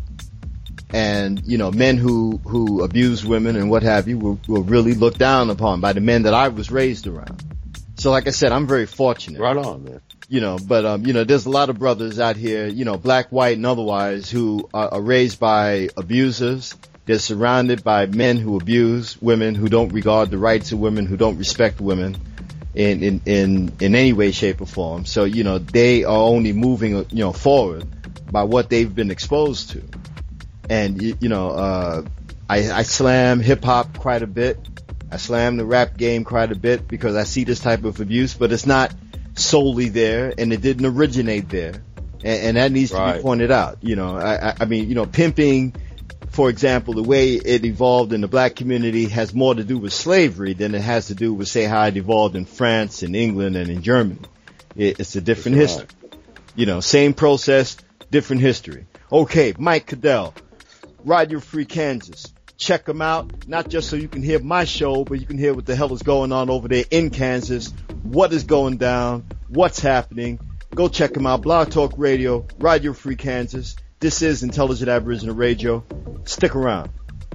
S17: And you know, men who who abuse women and what have you were, were really looked down upon by the men that I was raised around. So, like I said, I'm very fortunate.
S2: Right on, man.
S17: You know, but, um, you know, there's a lot of brothers out here, you know, black, white, and otherwise, who are, are raised by abusers. They're surrounded by men who abuse women, who don't regard the rights of women, who don't respect women in, in, in, in any way, shape, or form. So, you know, they are only moving, you know, forward by what they've been exposed to. And, you, you know, uh, I, I slam hip hop quite a bit. I slam the rap game quite a bit because I see this type of abuse, but it's not solely there, and it didn't originate there, and, and that needs right. to be pointed out. You know, I, I mean, you know, pimping, for example, the way it evolved in the black community has more to do with slavery than it has to do with, say, how it evolved in France and England and in Germany. It, it's a different That's history. Right. You know, same process, different history. Okay, Mike Cadell, Radio Free Kansas. Check them out, not just so you can hear my show, but you can hear what the hell is going on over there in Kansas, what is going down, what's happening. Go check them out. Blog Talk Radio, Radio Free Kansas. This is Intelligent Aboriginal Radio. Stick around.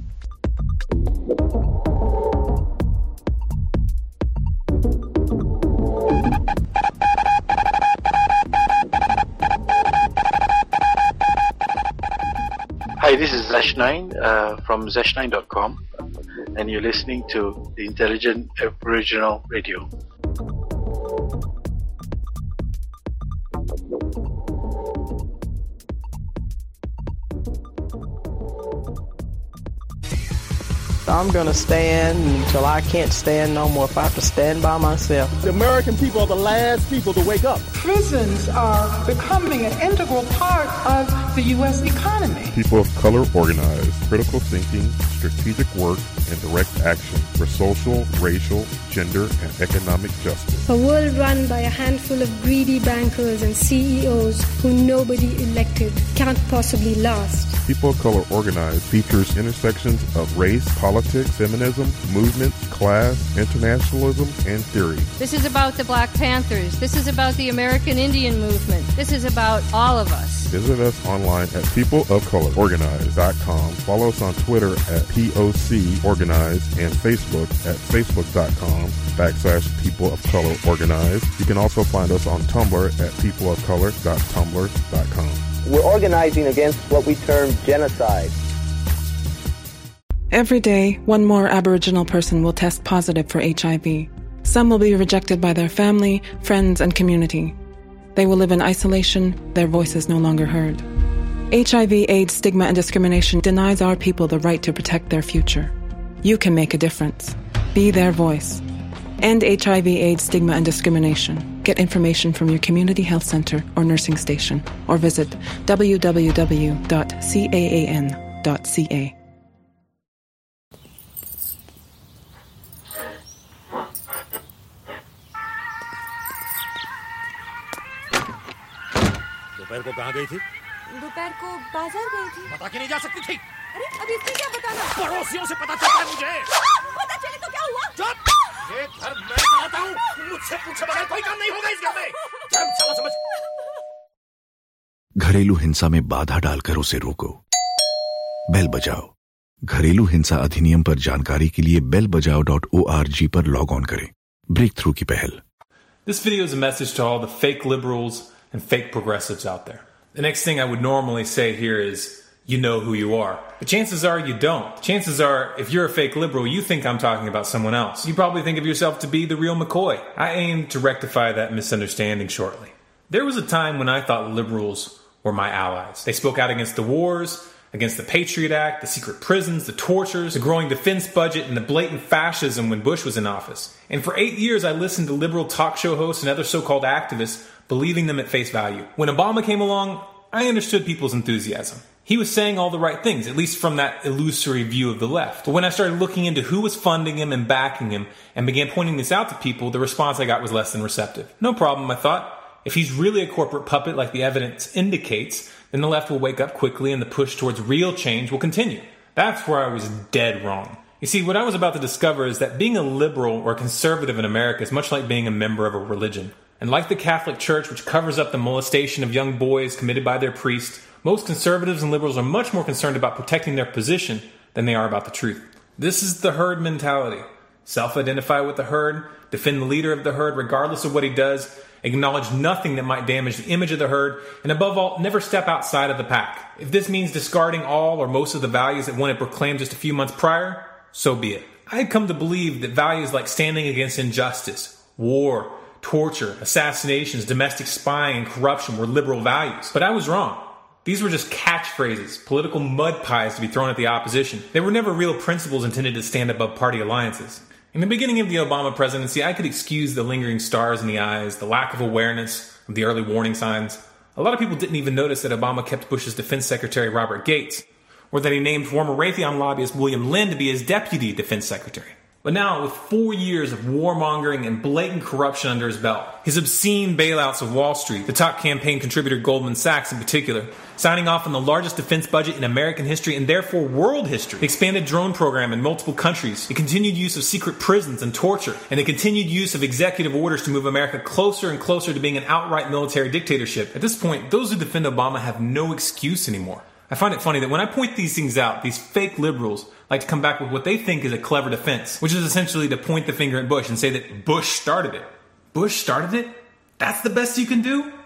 S4: Hi, this is Zesh nine uh, from zesh nine dot com, and you're listening to the Intelligent Aboriginal Radio.
S3: I'm going to stand until I can't stand no more. If I have to stand by myself.
S5: The American people are the last people to wake up.
S6: Prisons are becoming an integral part of the U S economy.
S7: People of color organize, critical thinking, strategic work, and direct action for social, racial, gender, and economic justice.
S8: A world run by a handful of greedy bankers and C E Os who nobody elected can't possibly last.
S7: People of Color Organize features intersections of race, politics, feminism, movements, class, internationalism, and theory.
S11: This is about the Black Panthers. This is about the American Indian movement. This is about all of us.
S7: Visit us online at people of color organize dot com. Follow us on Twitter at P O C Organize and Facebook at facebook.com backslash People of Color Organize. You can also find us on Tumblr at people of color dot tumblr dot com.
S12: We're organizing against what we term genocide.
S1: Every day, one more Aboriginal person will test positive for H I V. Some will be rejected by their family, friends, and community. They will live in isolation, their voices no longer heard. H I V, AIDS, stigma, and discrimination denies our people the right to protect their future. You can make a difference. Be their voice. End H I V, AIDS, stigma, and discrimination. Get information from your community health center or nursing station, or visit w w w dot caan dot c a.
S13: दोपहर को कहाँ गई थी?
S31: दोपहर को बाजार गई थी।
S13: बता के नहीं जा सकती थी?
S31: अरे अब इसमें क्या बताना?
S13: पड़ोसियों से पता चलता है मुझे।
S31: पता चले तो क्या हुआ?
S13: चुप! ये घर मैं चलाता हूँ। मुझसे पूछे बगैर कोई काम नहीं होगा इस घर में। धर्म चला समझ।
S14: घरेलू हिंसा में बाधा डालकर उसे रोको। बेल बजाओ। घरेलू हिंसा अधिनियम पर जानकारी के लिए बेल बजाओ डॉट ओ आर जी पर लॉग ऑन करें। ब्रेक थ्रू की पहल।
S15: This video is a message to all the fake liberals and fake progressives out there. The next thing I would normally say here is, you know who you are. But chances are you don't. Chances are, if you're a fake liberal, you think I'm talking about someone else. You probably think of yourself to be the real McCoy. I aim to rectify that misunderstanding shortly. There was a time when I thought liberals were my allies. They spoke out against the wars, against the Patriot Act, the secret prisons, the tortures, the growing defense budget, and the blatant fascism when Bush was in office. And for eight years, I listened to liberal talk show hosts and other so-called activists, believing them at face value. When Obama came along, I understood people's enthusiasm. He was saying all the right things, at least from that illusory view of the left. But when I started looking into who was funding him and backing him, and began pointing this out to people, the response I got was less than receptive. No problem, I thought. If he's really a corporate puppet like the evidence indicates, then the left will wake up quickly and the push towards real change will continue. That's where I was dead wrong. You see, what I was about to discover is that being a liberal or a conservative in America is much like being a member of a religion. And like the Catholic Church, which covers up the molestation of young boys committed by their priest, most conservatives and liberals are much more concerned about protecting their position than they are about the truth. This is the herd mentality. Self-identify with the herd, defend the leader of the herd regardless of what he does, acknowledge nothing that might damage the image of the herd, and above all, never step outside of the pack. If this means discarding all or most of the values that one had proclaimed just a few months prior, so be it. I had come to believe that values like standing against injustice, war, torture, assassinations, domestic spying, and corruption were liberal values. But I was wrong. These were just catchphrases, political mud pies to be thrown at the opposition. They were never real principles intended to stand above party alliances. In the beginning of the Obama presidency, I could excuse the lingering stars in the eyes, the lack of awareness of the early warning signs. A lot of people didn't even notice that Obama kept Bush's defense secretary Robert Gates, or that he named former Raytheon lobbyist William Lynn to be his deputy defense secretary. But now, with four years of warmongering and blatant corruption under his belt, his obscene bailouts of Wall Street, the top campaign contributor Goldman Sachs in particular, signing off on the largest defense budget in American history and therefore world history, the expanded drone program in multiple countries, the continued use of secret prisons and torture, and the continued use of executive orders to move America closer and closer to being an outright military dictatorship. At this point, those who defend Obama have no excuse anymore. I find it funny that when I point these things out, these fake liberals like to come back with what they think is a clever defense, which is essentially to point the finger at Bush and say that Bush started it. Bush started it? That's the best you can do?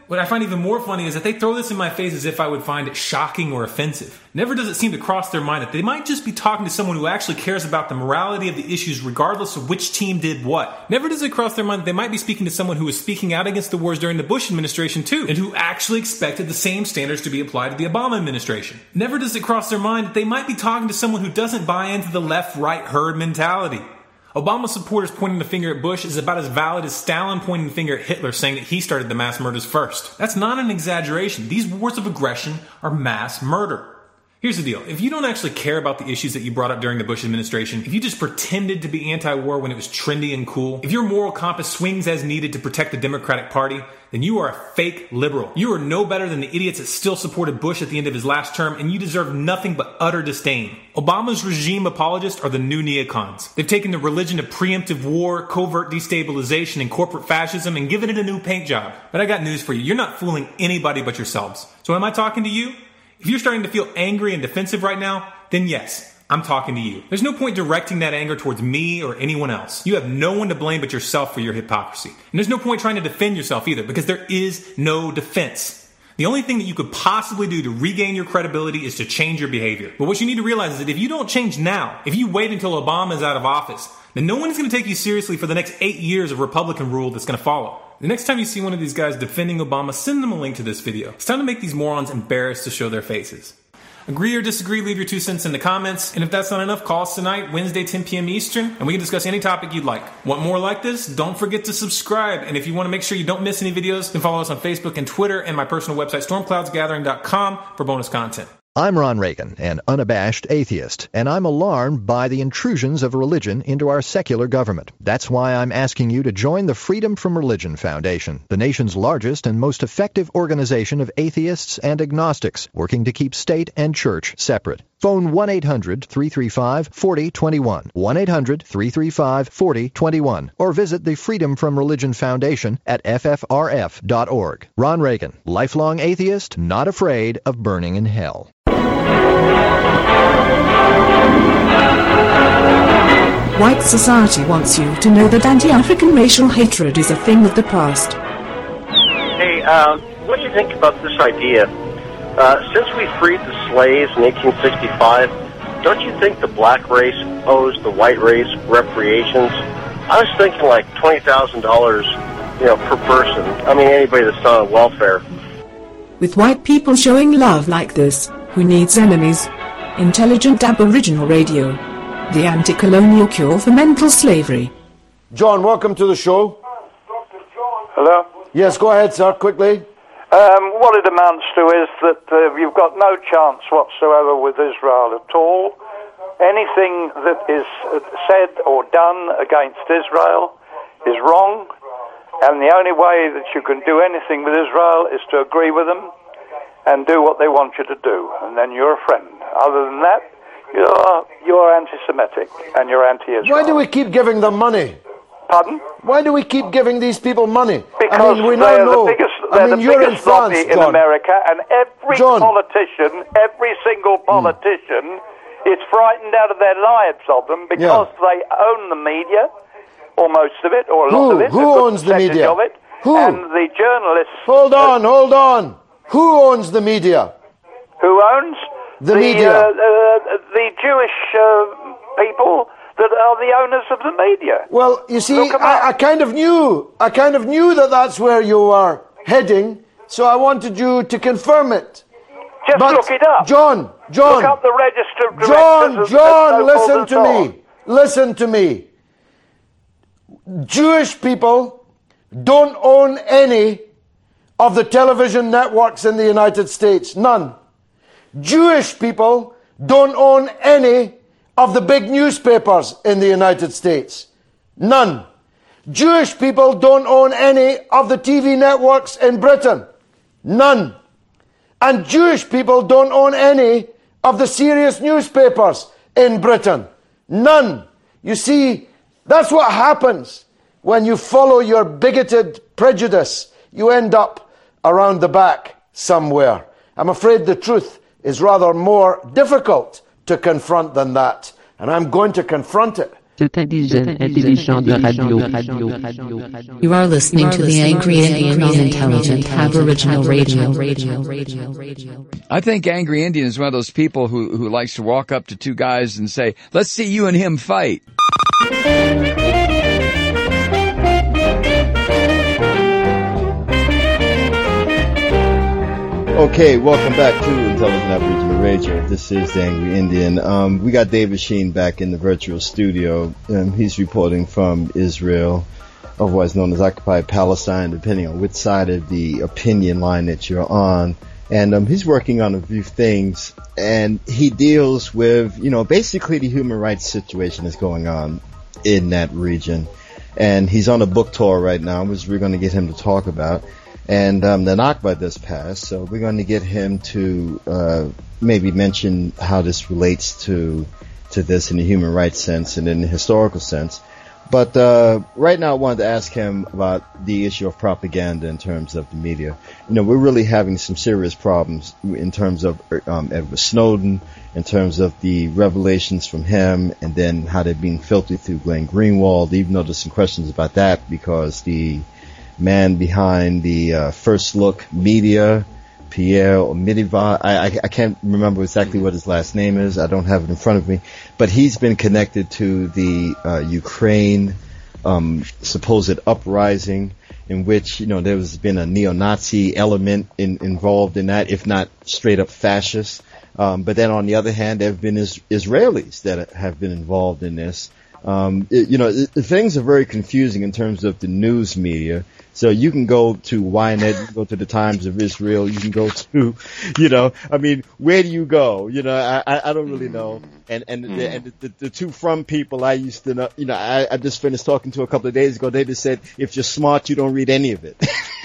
S15: What I find even more funny is that they throw this in my face as if I would find it shocking or offensive. Never does it seem to cross their mind that they might just be talking to someone who actually cares about the morality of the issues regardless of which team did what. Never does it cross their mind that they might be speaking to someone who was speaking out against the wars during the Bush administration too, and who actually expected the same standards to be applied to the Obama administration. Never does it cross their mind that they might be talking to someone who doesn't buy into the left-right herd mentality. Obama supporters pointing the finger at Bush is about as valid as Stalin pointing the finger at Hitler saying that he started the mass murders first. That's not an exaggeration. These wars of aggression are mass murder. Here's the deal. If you don't actually care about the issues that you brought up during the Bush administration, if you just pretended to be anti-war when it was trendy and cool, if your moral compass swings as needed to protect the Democratic Party, then you are a fake liberal. You are no better than the idiots that still supported Bush at the end of his last term, and you deserve nothing but utter disdain. Obama's regime apologists are the new neocons. They've taken the religion of preemptive war, covert destabilization, and corporate fascism and given it a new paint job. But I got news for you. You're not fooling anybody but yourselves. So am I talking to you? If you're starting to feel angry and defensive right now, then yes, I'm talking to you. There's no point directing that anger towards me or anyone else. You have no one to blame but yourself for your hypocrisy. And there's no point trying to defend yourself either, because there is no defense. The only thing that you could possibly do to regain your credibility is to change your behavior. But what you need to realize is that if you don't change now, if you wait until Obama is out of office, then no one is going to take you seriously for the next eight years of Republican rule that's going to follow. The next time you see one of these guys defending Obama, send them a link to this video. It's time to make these morons embarrassed to show their faces. Agree or disagree, leave your two cents in the comments. And if that's not enough, call us tonight, Wednesday, ten p.m. Eastern, and we can discuss any topic you'd like. Want more like this? Don't forget to subscribe. And if you want to make sure you don't miss any videos, then follow us on Facebook and Twitter and my personal website, storm clouds gathering dot com, for bonus content.
S10: I'm Ron Reagan, an unabashed atheist, and I'm alarmed by the intrusions of religion into our secular government. That's why I'm asking you to join the Freedom from Religion Foundation, the nation's largest and most effective organization of atheists and agnostics, working to keep state and church separate. Phone one eight hundred, three three five, four zero two one, one eight hundred, three three five, four zero two one, or visit the Freedom from Religion Foundation at f f r f dot org. Ron Reagan, lifelong atheist, not afraid of burning in hell.
S16: White society wants you to know that anti-African racial hatred is a thing of the past.
S18: Hey, uh, what do you think about this idea? Uh, since we freed the slaves in eighteen sixty-five, don't you think the black race owes the white race reparations? I was thinking like twenty thousand dollars, you know, per person. I mean, anybody that's not on welfare.
S16: With white people showing love like this, who needs enemies? Intelligent Aboriginal Radio, the anti-colonial cure for mental slavery.
S19: John, welcome to the show.
S20: Hello?
S19: Yes, go ahead, sir, quickly.
S20: Um, what it amounts to is that uh, you've got no chance whatsoever with Israel at all. Anything that is said or done against Israel is wrong, and the only way that you can do anything with Israel is to agree with them and do what they want you to do, and then you're a friend. Other than that, you're, you're anti-Semitic and you're anti-Israel.
S19: Why do we keep giving them money?
S20: Pardon?
S19: Why do we keep giving these people money?
S20: Because
S19: I mean, we
S20: they're
S19: know,
S20: the biggest,
S19: I
S20: they're
S19: mean,
S20: the
S19: you're
S20: biggest
S19: in France,
S20: lobby in
S19: John.
S20: America, and every
S19: John.
S20: politician, every single politician mm. is frightened out of their lives of them because yeah. they own the media, or most of it, or a lot
S19: Who?
S20: of it.
S19: Who owns the media?
S20: Of it,
S19: Who?
S20: And the journalists...
S19: Hold on, uh, hold on. Who owns the media?
S20: Who owns?
S19: The,
S20: the
S19: media.
S20: Uh, uh, the Jewish uh, people that are the owners of the media.
S19: Well, you see, I, I kind of knew, I kind of knew that that's where you were heading, so I wanted you to confirm it.
S20: Just
S19: but
S20: look it up.
S19: John, John.
S20: Look up the register of
S19: John,
S20: directors
S19: John,
S20: and
S19: listen to
S20: so
S19: me. Listen to me. Jewish people don't own any of the television networks in the United States. None. Jewish people don't own any of the big newspapers in the United States. None. Jewish people don't own any of the T V networks in Britain. None. And Jewish people don't own any of the serious newspapers in Britain. None. You see, that's what happens when you follow your bigoted prejudice. You end up around the back somewhere. I'm afraid the truth is rather more difficult to confront than that. And I'm going to confront it.
S16: You are listening to the Angry Indian on Intelligent Aboriginal Radio.
S9: I think Angry Indian is one of those people who, who likes to walk up to two guys and say, let's see you and him fight.
S17: Okay, welcome back to Intelligent Aboriginal Radio. This is the Angry Indian. Um, we got David Sheen back in the virtual studio. Um, he's reporting from Israel, otherwise known as Occupied Palestine, depending on which side of the opinion line that you're on. And um, he's working on a few things, and he deals with, you know, basically the human rights situation that's going on in that region. And he's on a book tour right now, which we're going to get him to talk about. And um, the Nakba just passed, so we're going to get him to uh, maybe mention how this relates to to this in the human rights sense and in the historical sense. But uh, right now I wanted to ask him about the issue of propaganda in terms of the media. You know, we're really having some serious problems in terms of um, Edward Snowden, in terms of the revelations from him, and then how they're being filtered through Glenn Greenwald, even though there's some questions about that because the man behind the uh, First Look Media, Pierre Omidyar, I, I, I can't remember exactly what his last name is. I don't have it in front of me. But he's been connected to the uh, Ukraine um, supposed uprising in which, you know, there's been a neo-Nazi element in, involved in that, if not straight up fascist. Um, but then on the other hand, there have been is, Israelis that have been involved in this. Um, it, you know, it, things are very confusing in terms of the news media. So you can go to Ynet, you can go to the Times of Israel, you can go to, you know, I mean, where do you go? You know, I, I don't really know. And, and, mm. the, and the, the two From people I used to know, you know, I, I just finished talking to a couple of days ago. They just said, if you're smart, you don't read any of it.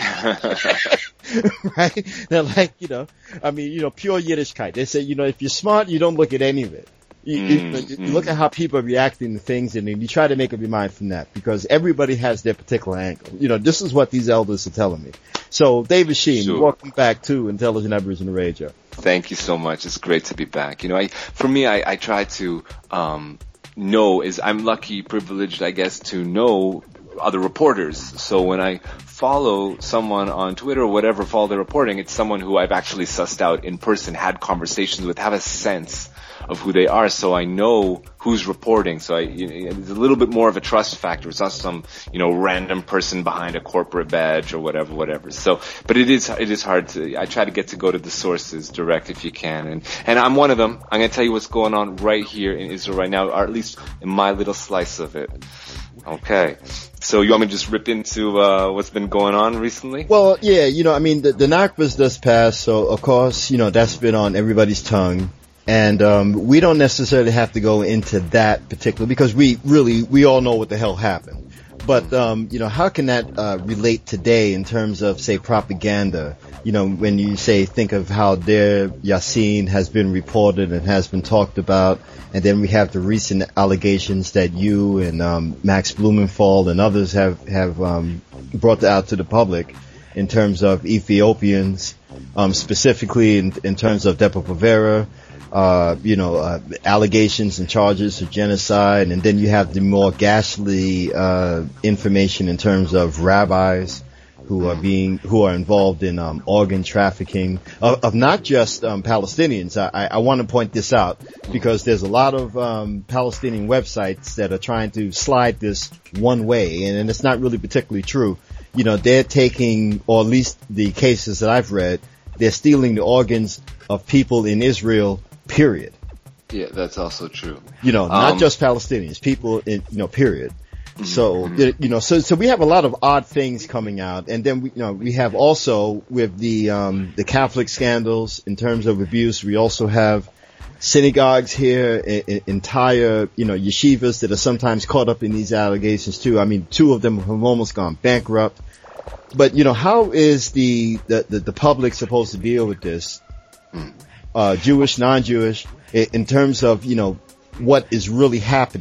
S17: Right? They're like, you know, I mean, you know, pure Yiddishkeit. They say, you know, if you're smart, you don't look at any of it. You, mm, you, you look at how people are reacting to things, and then you try to make up your mind from that, because everybody has their particular angle. You know, this is what these elders are telling me. So, David Sheen, sure. Welcome back to Intelligent Aboriginal Radio.
S21: Thank you so much. It's great to be back. You know, I, for me, I, I try to um, know, is I'm lucky, privileged, I guess, to know other reporters. So when I follow someone on Twitter or whatever, follow their reporting, it's someone who I've actually sussed out in person, had conversations with, have a sense of who they are, so I know who's reporting. So I, you know, it's a little bit more of a trust factor. It's not some, you know, random person behind a corporate badge or whatever, whatever. So, but it is, it is hard to, I try to get to go to the sources direct if you can. And, and I'm one of them. I'm going to tell you what's going on right here in Israel right now, or at least in my little slice of it. Okay. So you want me to just rip into, uh, what's been going on recently?
S17: Well, yeah, you know, I mean, the, the Nakba's just passed, so of course, you know, that's been on everybody's tongue. And um we don't necessarily have to go into that particular, because we really, we all know what the hell happened. But, um, you know, how can that uh relate today in terms of, say, propaganda? You know, when you say, think of how Deir Yassin has been reported and has been talked about, and then we have the recent allegations that you and um Max Blumenthal and others have, have um brought out to the public in terms of Ethiopians, um specifically in, in terms of Depo-Provera. Uh, you know, uh, allegations and charges of genocide, and then you have the more ghastly, uh, information in terms of rabbis who are being, who are involved in, um, organ trafficking of, of not just, um, Palestinians. I, I want to point this out because there's a lot of, um, Palestinian websites that are trying to slide this one way, and, and it's not really particularly true. You know, they're taking, or at least the cases that I've read, they're stealing the organs of people in Israel, period.
S21: Yeah, that's also true.
S17: You know, not
S21: um,
S17: just Palestinians, people in, you know, period. Mm-hmm. So, you know, so, so we have a lot of odd things coming out. And then we, you know, we have also with the, um, the Catholic scandals in terms of abuse, we also have synagogues here, I- I- entire, you know, yeshivas that are sometimes caught up in these allegations too. I mean, two of them have almost gone bankrupt. But, you know, how is the, the, the, the public supposed to deal with this? Mm. Uh, Jewish, non-Jewish, in terms of, you know, what is really happening.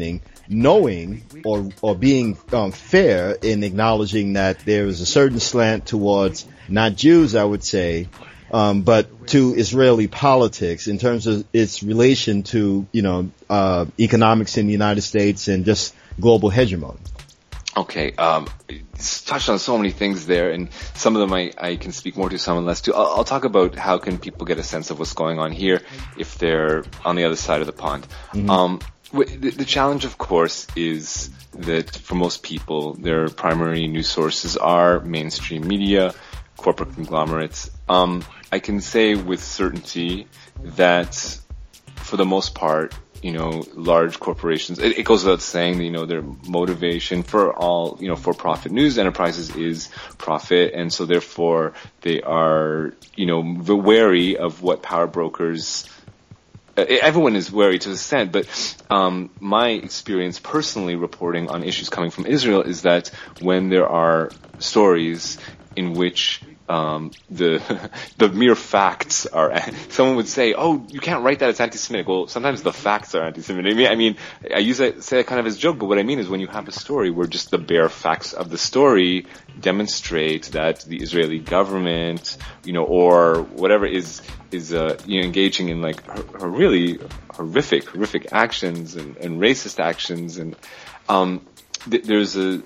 S17: knowing or or being um, fair in acknowledging that there is a certain slant towards not Jews, I would say, um, but to Israeli politics in terms of its relation to, you know, uh, economics in the United States and just global hegemony.
S21: Okay, um, it's touched on so many things there, and some of them I, I can speak more to, some and less to. I'll, I'll talk about how can people get a sense of what's going on here if they're on the other side of the pond. Mm-hmm. Um, the, the challenge, of course, is that for most people, their primary news sources are mainstream media, corporate conglomerates. Um, I can say with certainty that for the most part, you know, large corporations, it, it goes without saying that, you know, their motivation for all, you know, for-profit news enterprises is profit, and so therefore they are, you know, wary of what power brokers, uh, everyone is wary to an extent, but um, my experience personally reporting on issues coming from Israel is that when there are stories in which Um, the the mere facts are. Someone would say, "Oh, you can't write that; it's anti-Semitic." Well, sometimes the facts are anti-Semitic. I mean, I mean, I use that say that kind of as a joke, but what I mean is when you have a story where just the bare facts of the story demonstrate that the Israeli government, you know, or whatever is is uh, you know, engaging in like her, her really horrific, horrific actions and, and racist actions, and um, th- there's a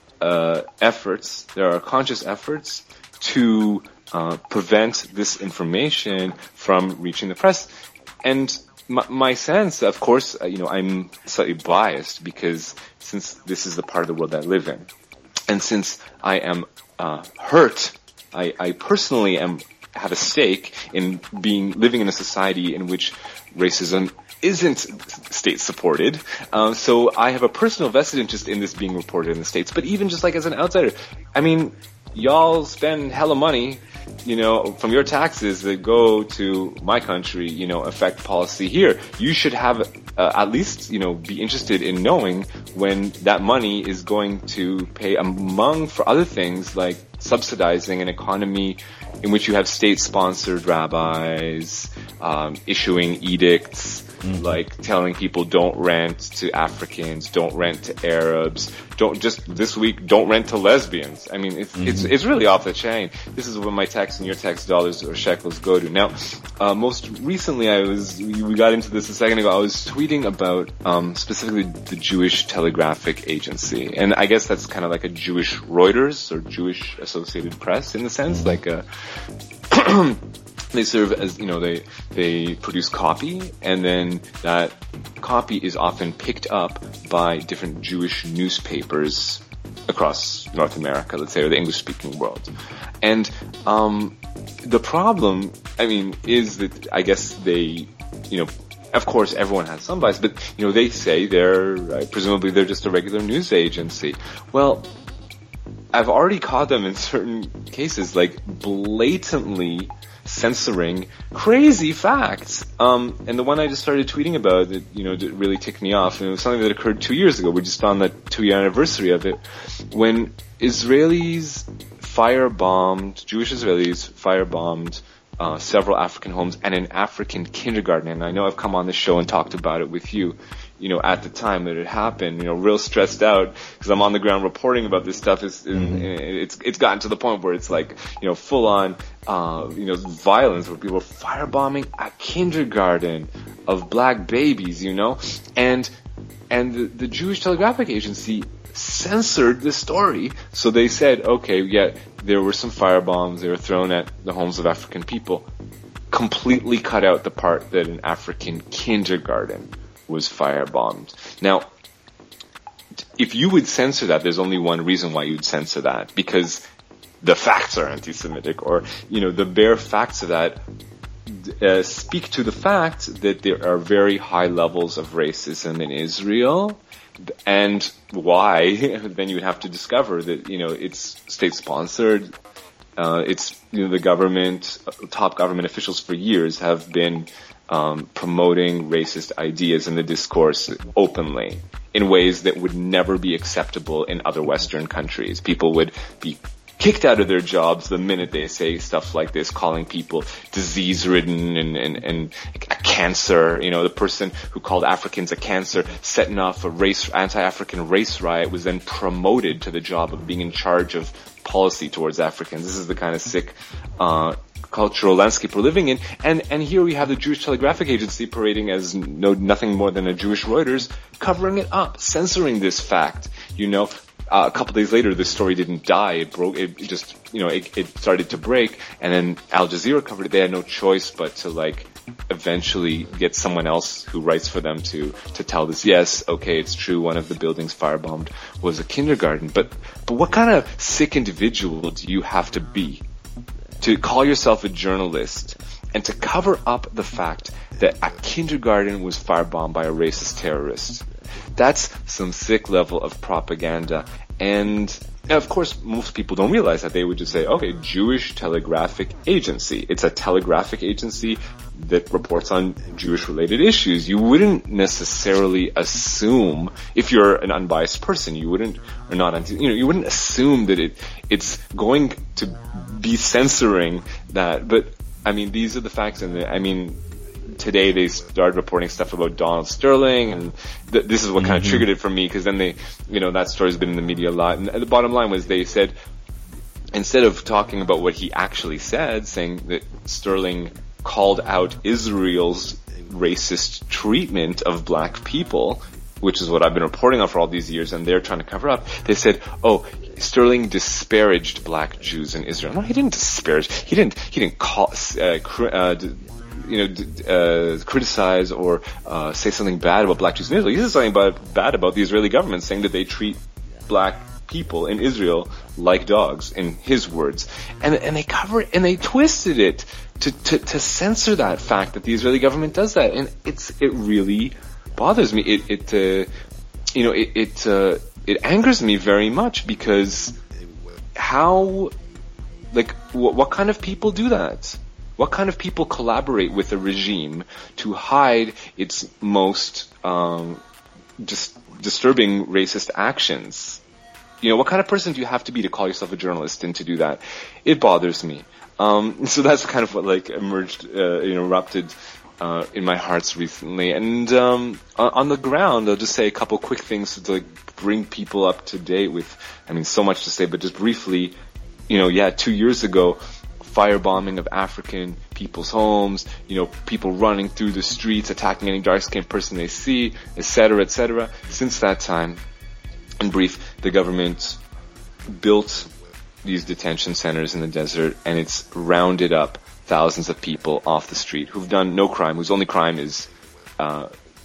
S21: uh, efforts. There are conscious efforts to uh, prevent this information from reaching the press. And my, my sense, of course, uh, you know, I'm slightly biased because since this is the part of the world that I live in, and since I am uh, hurt, I, I personally am have a stake in being living in a society in which racism isn't state supported. Um, so I have a personal vested interest in this being reported in the States. But even just like as an outsider, I mean, y'all spend hella money, you know, from your taxes that go to my country, you know, affect policy here. You should have uh, at least, you know, be interested in knowing when that money is going to pay among for other things like subsidizing an economy in which you have state-sponsored rabbis, um, issuing edicts, mm-hmm. like telling people don't rent to Africans, don't rent to Arabs, don't just this week don't rent to lesbians. I mean, it's mm-hmm. it's it's really off the chain. This is where my tax and your tax dollars or shekels go to. Now, uh, most recently, I was we got into this a second ago. I was tweeting about um, specifically the Jewish Telegraphic Agency, and I guess that's kind of like a Jewish Reuters or Jewish Associated Press in the sense, like a. They serve as, you know, they they produce copy, and then that copy is often picked up by different Jewish newspapers across North America, let's say, or the English-speaking world. And um, the problem, I mean, is that I guess they, you know, of course everyone has some bias, but, you know, they say they're, uh, presumably they're just a regular news agency. Well, I've already caught them in certain cases, like blatantly censoring crazy facts. Um, and the one I just started tweeting about that, you know, that really ticked me off, and it was something that occurred two years ago. We're just on the two-year anniversary of it, when Israelis firebombed, Jewish Israelis firebombed uh, several African homes and an African kindergarten. And I know I've come on this show and talked about it with you, you know, at the time that it happened, you know, real stressed out because I'm on the ground reporting about this stuff. It's, mm-hmm. it's, it's gotten to the point where it's like, you know, full on, uh, you know, violence where people are firebombing a kindergarten of black babies, you know, and, and the, the Jewish Telegraphic Agency censored the story. So they said, okay, yeah, there were some firebombs. They were thrown at the homes of African people. Completely cut out the part that an African kindergarten was firebombed. Now, if you would censor that, there's only one reason why you'd censor that, because the facts are anti-Semitic, or, you know, the bare facts of that uh, speak to the fact that there are very high levels of racism in Israel, and why, then you would have to discover that, you know, it's state-sponsored, uh, it's, you know, the government, top government officials for years have been Um, promoting racist ideas in the discourse openly in ways that would never be acceptable in other Western countries. People would be kicked out of their jobs the minute they say stuff like this, calling people disease-ridden and, and, and a cancer. You know, the person who called Africans a cancer, setting off a race, anti-African race riot, was then promoted to the job of being in charge of policy towards Africans. This is the kind of sick, uh, cultural landscape we're living in. And, and here we have the Jewish Telegraphic Agency parading as no, nothing more than a Jewish Reuters, covering it up, censoring this fact. You know, Uh, a couple days later, this story didn't die. It broke. It just, you know, it, it started to break. And then Al Jazeera covered it. They had no choice but to, like, eventually get someone else who writes for them to to tell this. Yes, okay, it's true. One of the buildings firebombed was a kindergarten. But but what kind of sick individual do you have to be to call yourself a journalist and to cover up the fact that a kindergarten was firebombed by a racist terrorist? That's some sick level of propaganda. And, and of course, most people don't realize that. They would just say, okay, Jewish Telegraphic Agency. It's a telegraphic agency that reports on Jewish-related issues. You wouldn't necessarily assume, if you're an unbiased person, you wouldn't, or not, you know, you wouldn't assume that it, it's going to be censoring that. But, I mean, these are the facts, and the, I mean, today they started reporting stuff about Donald Sterling, and th- this is what kind of mm-hmm. triggered it for me, because then they, you know, that story's been in the media a lot. And the bottom line was they said, instead of talking about what he actually said, saying that Sterling called out Israel's racist treatment of black people, which is what I've been reporting on for all these years, and they're trying to cover up, they said, oh, Sterling disparaged black Jews in Israel. No, he didn't disparage. He didn't, he didn't call, uh, uh, you know, uh, criticize or uh, say something bad about black Jews in Israel. He said something about, bad about the Israeli government, saying that they treat black people in Israel like dogs, in his words. And and they cover it, and they twisted it to, to, to censor that fact that the Israeli government does that. And it's it really bothers me. It, it uh, you know, it it, uh, it angers me very much, because how, like, wh- what kind of people do that? What kind of people collaborate with a regime to hide its most um, just disturbing racist actions? You know, what kind of person do you have to be to call yourself a journalist and to do that? It bothers me. Um, so that's kind of what, like, emerged, uh, you know, erupted uh, in my hearts recently. And um, on the ground, I'll just say a couple quick things to, like, bring people up to date with. I mean, so much to say, but just briefly, you know, yeah, two years ago, firebombing of African people's homes, you know, people running through the streets, attacking any dark-skinned person they see, et cetera, et cetera. Since that time, in brief, the government built these detention centers in the desert, and it's rounded up thousands of people off the street who've done no crime, whose only crime is uh,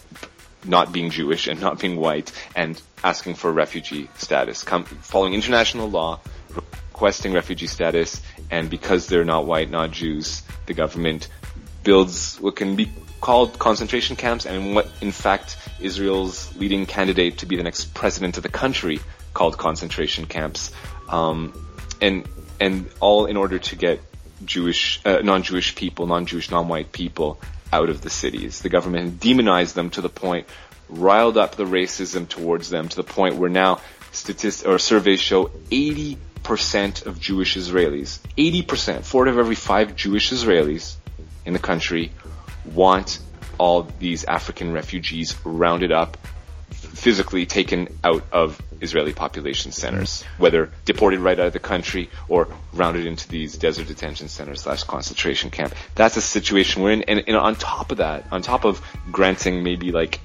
S21: not being Jewish and not being white, and asking for refugee status, come, following international law, requesting refugee status. And because they're not white, not Jews, the government builds what can be called concentration camps, and what, in fact, Israel's leading candidate to be the next president of the country called concentration camps. Um, and and all in order to get Jewish, uh, non-Jewish people, non-Jewish, non-white people out of the cities. The government demonized them to the point, riled up the racism towards them to the point where now statistics or surveys show eighty percent of Jewish Israelis, eighty percent, four out of every five Jewish Israelis in the country want all these African refugees rounded up, physically taken out of Israeli population centers, whether deported right out of the country or rounded into these desert detention centers slash concentration camp. That's the situation we're in. And, and on top of that, on top of granting maybe like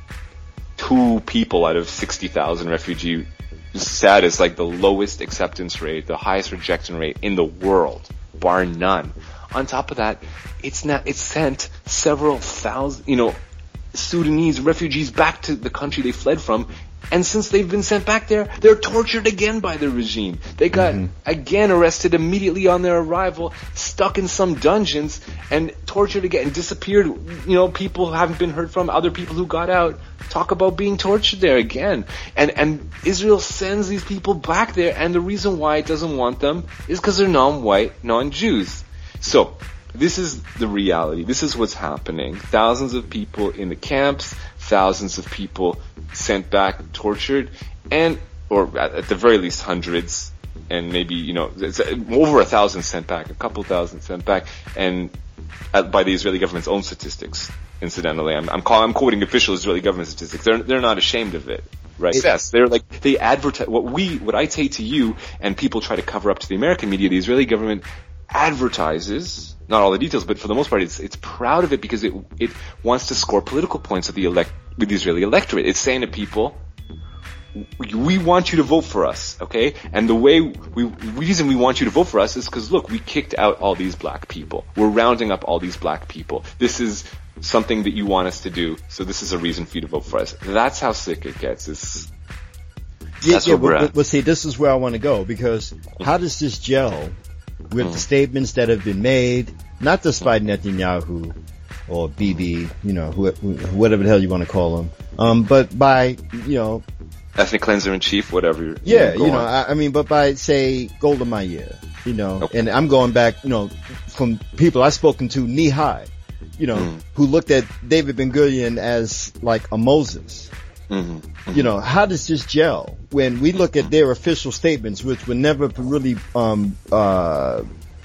S21: two people out of sixty thousand refugee status, like the lowest acceptance rate, the highest rejection rate in the world, bar none. On top of that, it's not, it's sent several thousand, you know, Sudanese refugees back to the country they fled from, and since they've been sent back there, they're tortured again by the regime. They got mm-hmm. again arrested immediately on their arrival, stuck in some dungeons, and tortured again, and disappeared. You know, people who haven't been heard from, other people who got out, talk about being tortured there again. And and Israel sends these people back there, and the reason why it doesn't want them is because they're non-white, non-Jews. So, this is the reality. This is what's happening. Thousands of people in the camps, thousands of people sent back, tortured, and, or at the very least hundreds, and maybe, you know, it's over a thousand sent back, a couple thousand sent back, and at, by the Israeli government's own statistics. Incidentally, I'm I'm, call, I'm quoting official Israeli government statistics. They're they're not ashamed of it, right? It, yes, they're like they advertise what we what I say to you, and people try to cover up to the American media. The Israeli government advertises, not all the details, but for the most part, it's it's proud of it because it it wants to score political points with the elect with the Israeli electorate. It's saying to people, we want you to vote for us, okay? And the way we, reason we want you to vote for us is because, look, we kicked out all these black people. We're rounding up all these black people. This is something that you want us to do, so this is a reason for you to vote for us. That's how sick it gets. It's,
S2: yeah,
S21: that's
S2: yeah,
S21: where we're
S2: but,
S21: at.
S2: but see, this is where I want to go, because how does this gel with mm. the statements that have been made, not just by Netanyahu or Bibi, you know, who, whatever the hell you want to call him, um, but by, you know,
S21: ethnic cleanser in chief, whatever. You
S2: yeah,
S21: know,
S2: you know, I, I mean, but by, say, Golda Meir, you know, okay. and I'm going back, you know, from people I've spoken to knee high, you know, mm. who looked at David Ben-Gurion as like a Moses. Mm-hmm. Mm-hmm. You know, how does this gel when we look at their official statements, which were never really, um, uh,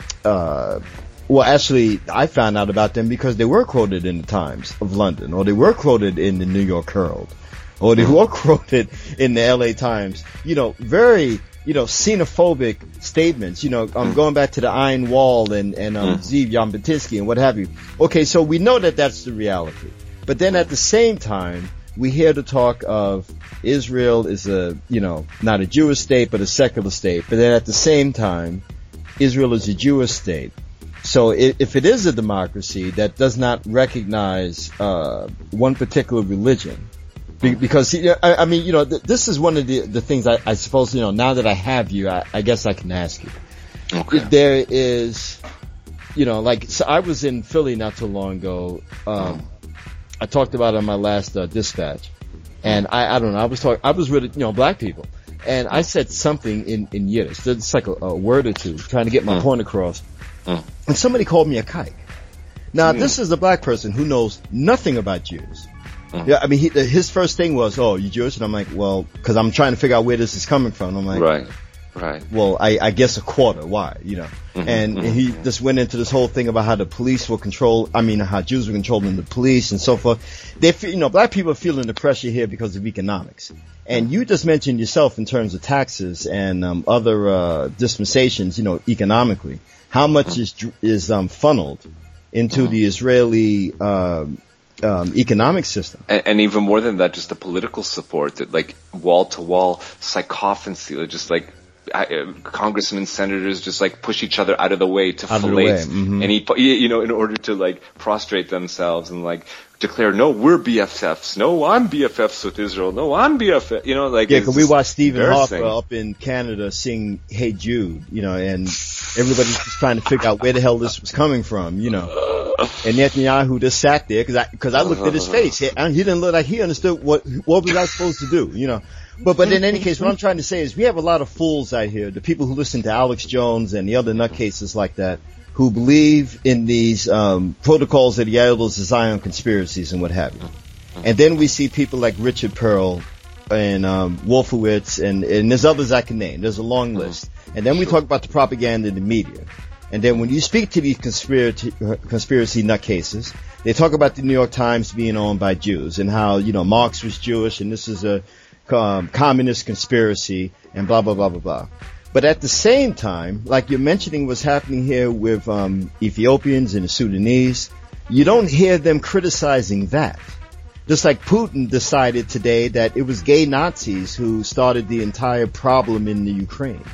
S2: uh, well, actually, I found out about them because they were quoted in the Times of London, or they were quoted in the New York Herald, or they were quoted in the L A Times. You know, very, you know, xenophobic statements. You know, um, going back to the Iron Wall and and um, Zeev Jabotinsky and what have you. Okay, so we know that that's the reality, but then at the same time, we hear the talk of Israel is a, you know, not a Jewish state, but a secular state. But then at the same time, Israel is a Jewish state. So if it is a democracy that does not recognize uh one particular religion, because, I mean, you know, this is one of the, the things I, I suppose, you know, now that I have you, I, I guess I can ask you. Okay. There is, you know, like, so I was in Philly not too long ago. Um, I talked about it on my last uh, dispatch, and I, I don't know, I was talking, I was with, you know, black people, and I said something in, in Yiddish, it's like a, a word or two, trying to get my mm. point across, mm. and somebody called me a kike. Now, mm. this is a black person who knows nothing about Jews. Mm. Yeah, I mean, he, his first thing was, oh, you Jewish? And I'm like, well, because I'm trying to figure out where this is coming from. I'm like,
S21: right. Right.
S2: Well, I, I guess a quarter. Why? You know, mm-hmm, and mm-hmm. he just went into this whole thing about how the police will control, I mean, how Jews were controlling the police and so forth. They feel, you know, black people are feeling the pressure here because of economics. And you just mentioned yourself in terms of taxes and, um, other, uh, dispensations, you know, economically, how much mm-hmm. is, is, um, funneled into mm-hmm. the Israeli, um, um, economic system.
S21: And, and even more than that, just the political support that, like, wall to wall sycophancy, just like, congressmen, senators just like push each other out of the way to fillet mm-hmm. any, you know, in order to like prostrate themselves and like declare, no, we're B F Fs. No, I'm B F Fs with Israel. No, I'm B F F. You know, like,
S2: yeah, because we watched Stephen Harper up in Canada sing Hey Jude, you know, and everybody's just trying to figure out where the hell this was coming from, you know. And Netanyahu just sat there because I, because I looked at his face. He, he didn't look like he understood what, what was I supposed to do, you know. But, but in any case, what I'm trying to say is we have a lot of fools out here, the people who listen to Alex Jones and the other nutcases like that, who believe in these, um, protocols of the Elders of Zion conspiracies and what have you. And then we see people like Richard Pearl and, um, Wolfowitz and, and there's others I can name. There's a long list. And then we talk about the propaganda in the media. And then when you speak to these conspiracy, conspiracy nutcases, they talk about the New York Times being owned by Jews and how, you know, Marx was Jewish and this is a, Um, communist conspiracy and blah, blah, blah, blah, blah. But at the same time, like you're mentioning what's happening here with um, Ethiopians and the Sudanese, you don't hear them criticizing that. Just like Putin decided today that it was gay Nazis who started the entire problem in the Ukraine.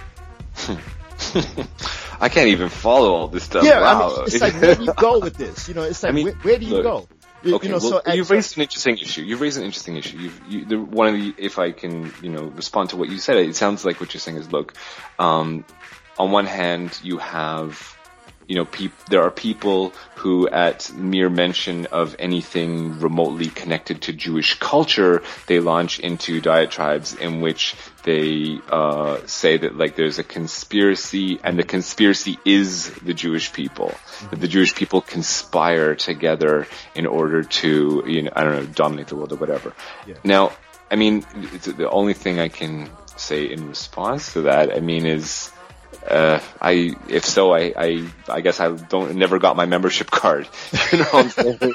S21: I can't even follow all this stuff.
S2: Yeah,
S21: wow.
S2: I mean, it's like, where do you go with this? You know, it's like, I mean, where, where do you
S21: look,
S2: go?
S21: Okay,
S2: you know,
S21: well,
S2: so
S21: you've raised an interesting issue. You've raised an interesting issue. You've, you, the, one of the, if I can, you know, respond to what you said, it sounds like what you're saying is, look, um, on one hand, you have, you know, peop, there are people who, at mere mention of anything remotely connected to Jewish culture, they launch into diatribes in which they uh say that like there's a conspiracy, and the conspiracy is the Jewish people. That the Jewish people conspire together in order to, you know, I don't know, dominate the world or whatever. Yeah. Now, I mean, it's the only thing I can say in response to that, I mean, is Uh, I, if so, I, I, I guess I don't, never got my membership card. You know what I'm saying?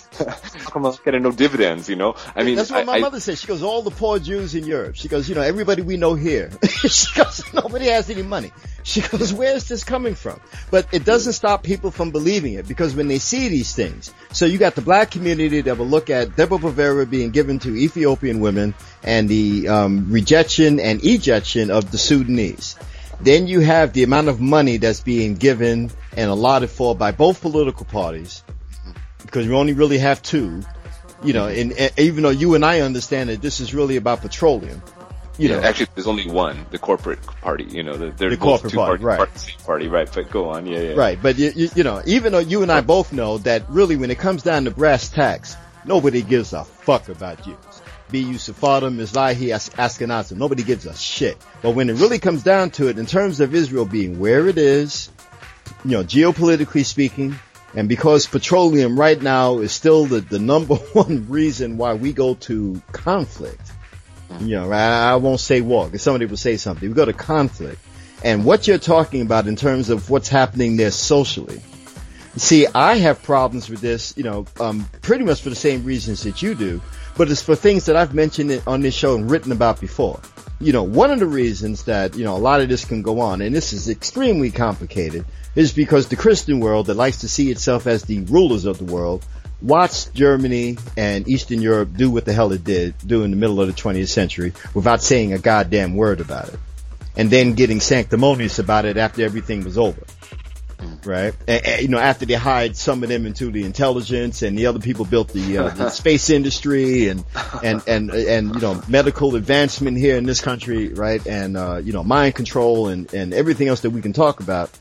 S21: How come I'm getting no dividends, you know? I mean,
S2: that's what
S21: I,
S2: my
S21: I,
S2: mother said. She goes, all the poor Jews in Europe. She goes, you know, everybody we know here. She goes, nobody has any money. She goes, where is this coming from? But it doesn't stop people from believing it, because when they see these things, so you got the black community that will look at Depo-Provera being given to Ethiopian women and the um, rejection and ejection of the Sudanese. Then you have the amount of money that's being given and allotted for by both political parties, because we only really have two, you know, and, and even though you and I understand that this is really about petroleum, you
S21: yeah,
S2: know.
S21: actually there's only one, the corporate party, you know, the, they're
S2: The
S21: both
S2: corporate
S21: two
S2: party,
S21: party,
S2: right.
S21: party, party, right, but go on, yeah, yeah.
S2: Right, but you, you, you know, even though you and I both know that really when it comes down to brass tacks, nobody gives a fuck about Jews. Be you Sephardim, Mizrahi, Ashkenazim. Nobody gives a shit. But when it really comes down to it, in terms of Israel being where it is, you know, geopolitically speaking, and because petroleum right now is still the, the number one reason why we go to conflict. You know, I, I won't say war, because somebody will say something. We go to conflict. And what you're talking about in terms of what's happening there socially. See, I have problems with this, you know, um, pretty much for the same reasons that you do. But it's for things that I've mentioned on this show and written about before. You know, one of the reasons that, you know, a lot of this can go on, and this is extremely complicated, is because the Christian world that likes to see itself as the rulers of the world watched Germany and Eastern Europe do what the hell it did, do in the middle of the twentieth century, without saying a goddamn word about it. And then getting sanctimonious about it after everything was over. Right, and, and, you know, after they hired some of them into the intelligence, and the other people built the, uh, the space industry, and and and and you know, medical advancement here in this country, right, and uh, you know, mind control and and everything else that we can talk about,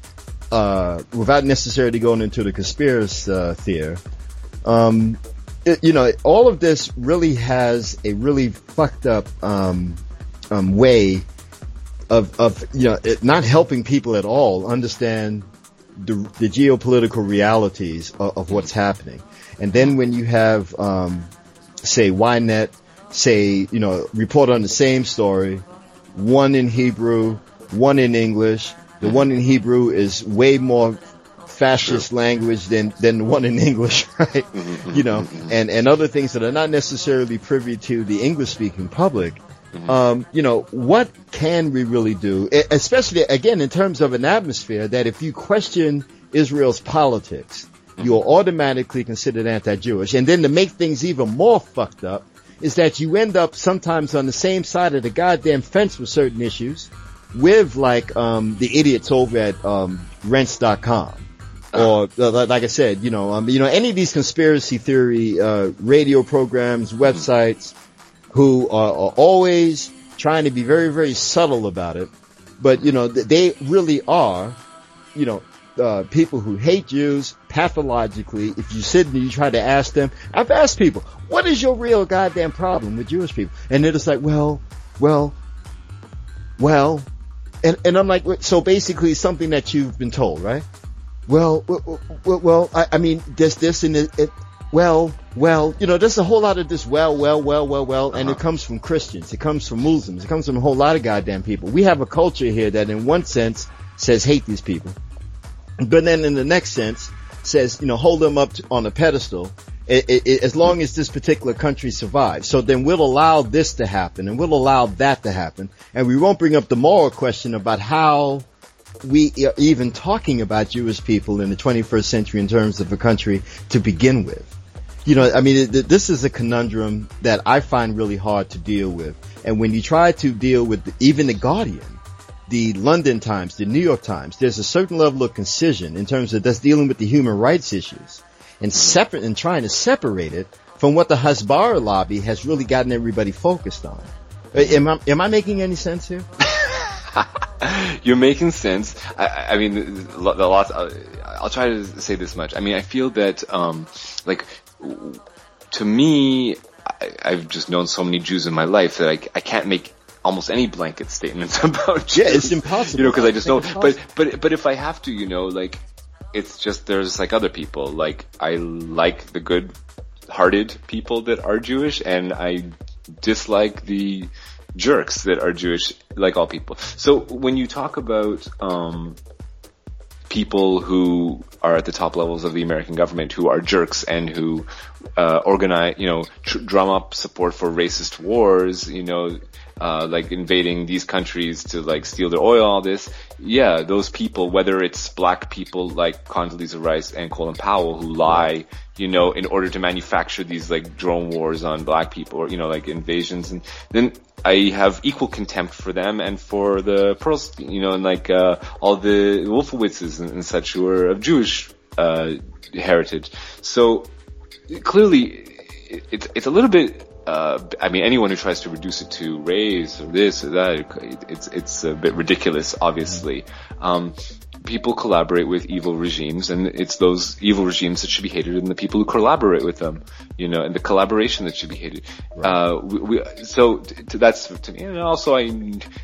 S2: uh, without necessarily going into the conspiracy uh, theory. Um, it, you know, all of this really has a really fucked up um, um, way of of you know, it not helping people at all understand the, the geopolitical realities of, of what's happening. And then when you have, um, say, Ynet, say, you know, report on the same story, one in Hebrew, one in English. The one in Hebrew is way more fascist language than, than the one in English, right? You know, and, and other things that are not necessarily privy to the English-speaking public. Um, you know, what can we really do, especially, again, in terms of an atmosphere that if you question Israel's politics, you're automatically considered anti-Jewish. And then to make things even more fucked up is that you end up sometimes on the same side of the goddamn fence with certain issues with, like, um, the idiots over at um, rents dot com. Or, uh, like I said, you know, um, you know, any of these conspiracy theory uh, radio programs, websites, who are, are always trying to be very, very subtle about it. But, you know, they really are, you know, uh, people who hate Jews pathologically. If you sit and you try to ask them, I've asked people, what is your real goddamn problem with Jewish people? And they're just like, well, well, well, and, and I'm like, so basically it's something that you've been told, right? Well, well, well, well I, I mean, there's this and it, it Well, well, you know, there's a whole lot of this well, well, well, well, well, and uh-huh. It comes from Christians, it comes from Muslims, it comes from a whole lot of goddamn people. We have a culture here that in one sense says hate these people, but then in the next sense says, you know, hold them up to, on a pedestal it, it, it, as long as this particular country survives. So then we'll allow this to happen and we'll allow that to happen, and we won't bring up the moral question about how we are even talking about Jewish people in the twenty-first century in terms of a country to begin with. You know, I mean, it, this is a conundrum that I find really hard to deal with. And when you try to deal with the, even the Guardian, the London Times, the New York Times, there's a certain level of concision in terms of that's dealing with the human rights issues and separate and trying to separate it from what the Hasbara lobby has really gotten everybody focused on. Am I, am I making any sense here?
S21: You're making sense. I, I mean, the lots. I'll try to say this much. I mean, I feel that, um, like, to me, I, I've just known so many Jews in my life that I, I can't make almost any blanket statements about Jews.
S2: Yeah, it's impossible.
S21: You know, because I just don't. But but but if I have to, you know, like, it's just there's like other people. Like, I like the good-hearted people that are Jewish, and I dislike the jerks that are Jewish, like all people. So when you talk about um, people who are at the top levels of the American government who are jerks and who uh, organize, you know, tr- drum up support for racist wars, you know, uh, like invading these countries to like steal their oil, all this. Yeah, those people, whether it's black people like Condoleezza Rice and Colin Powell who lie, you know, in order to manufacture these like drone wars on black people or, you know, like invasions, and then I have equal contempt for them and for the Pearls, you know, and like, uh, all the Wolfowitzes and, and such who are of Jewish, uh, heritage. So clearly it, it's, it's a little bit, uh, I mean, anyone who tries to reduce it to race or this or that, it's, it's a bit ridiculous, obviously. Um, people collaborate with evil regimes, and it's those evil regimes that should be hated and the people who collaborate with them, you know, and the collaboration that should be hated. Right. Uh, we, we, so t- t- that's to me. And also I,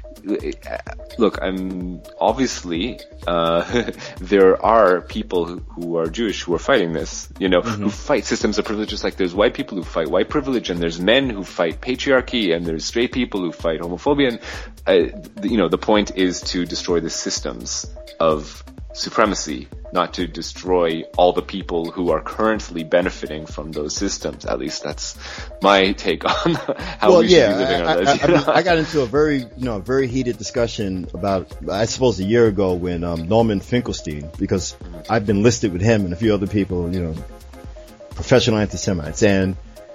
S21: look, I'm obviously, uh, there are people who, who are Jewish who are fighting this, you know, mm-hmm. who fight systems of privilege, just like there's white people who fight white privilege, and there's men who fight patriarchy, and there's straight people who fight homophobia. And, uh, you know, the point is to destroy the systems of supremacy, not to destroy all the people who are currently benefiting from those systems. At least that's my take on how
S2: well,
S21: we
S2: yeah,
S21: should be living
S2: I,
S21: our lives.
S2: I, I, mean, I got into a very, you know, very heated discussion about, I suppose, a year ago when um, Norman Finkelstein, because I've been listed with him and a few other people, you know, professional anti-Semites, and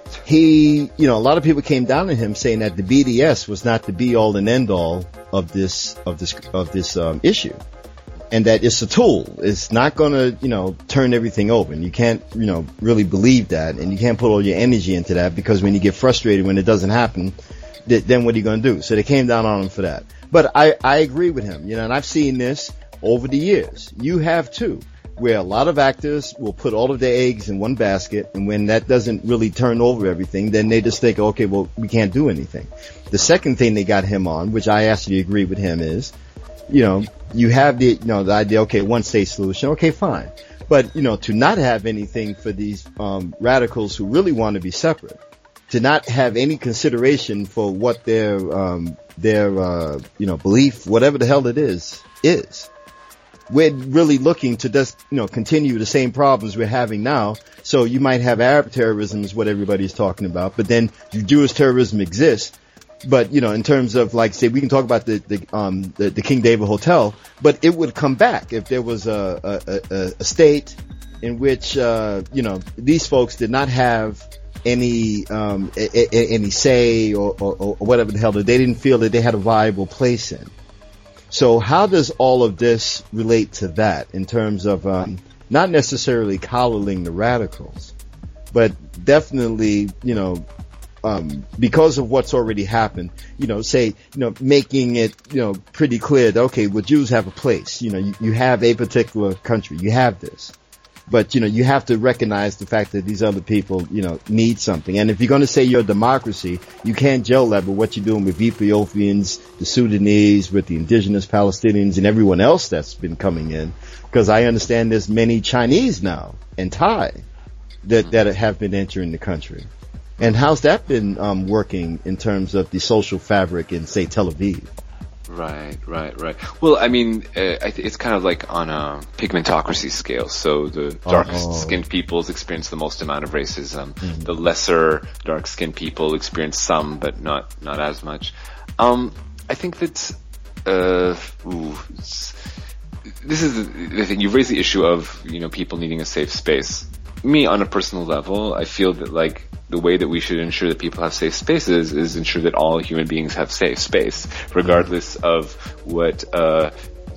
S2: he, you know, a lot of people came down on him saying that the B D S was not the be all and end all of this, of this, of this um, issue. And that it's a tool. It's not going to, you know, turn everything over. And you can't, you know, really believe that. And you can't put all your energy into that, because when you get frustrated when it doesn't happen, th- then what are you going to do? So they came down on him for that. But I, I agree with him, you know, and I've seen this over the years. You have too, where a lot of actors will put all of their eggs in one basket. And when that doesn't really turn over everything, then they just think, okay, well, we can't do anything. The second thing they got him on, which I actually agree with him, is, you know, you have the, you know, the idea, okay, one state solution, okay, fine. But, you know, to not have anything for these, um, radicals who really want to be separate, to not have any consideration for what their, um, their, uh, you know, belief, whatever the hell it is, is. We're really looking to just, you know, continue the same problems we're having now. So you might have Arab terrorism is what everybody's talking about, but then Jewish terrorism exists. But, you know, in terms of, like, say, we can talk about the, the, um, the, the King David Hotel, but it would come back if there was a, a, a, a state in which, uh, you know, these folks did not have any, um, a, a, any say or, or, or whatever the hell, that they didn't feel that they had a viable place in. So how does all of this relate to that in terms of, um, not necessarily collaring the radicals, but definitely, you know, Um, because of what's already happened, you know, say, you know, making it, you know, pretty clear that, okay, well, Jews have a place. You know, you, you have a particular country. You have this. But, you know, you have to recognize the fact that these other people, you know, need something. And if you're going to say you're a democracy, you can't gel that with what you're doing with Ethiopians, the Sudanese, with the indigenous Palestinians, and everyone else that's been coming in. Because I understand there's many Chinese now and Thai that, that have been entering the country. And how's that been um, working in terms of the social fabric in, say, Tel Aviv?
S21: Right, right, right. Well, I mean, uh, I th- it's kind of like on a pigmentocracy scale. So the dark-skinned oh. peoples experience the most amount of racism. Mm-hmm. The lesser dark-skinned people experience some, but not not as much. Um, I think that uh, ooh, this is the thing. You raise the issue of, you know, people needing a safe space. Me, on a personal level, I feel that, like, the way that we should ensure that people have safe spaces is ensure that all human beings have safe space, regardless of what uh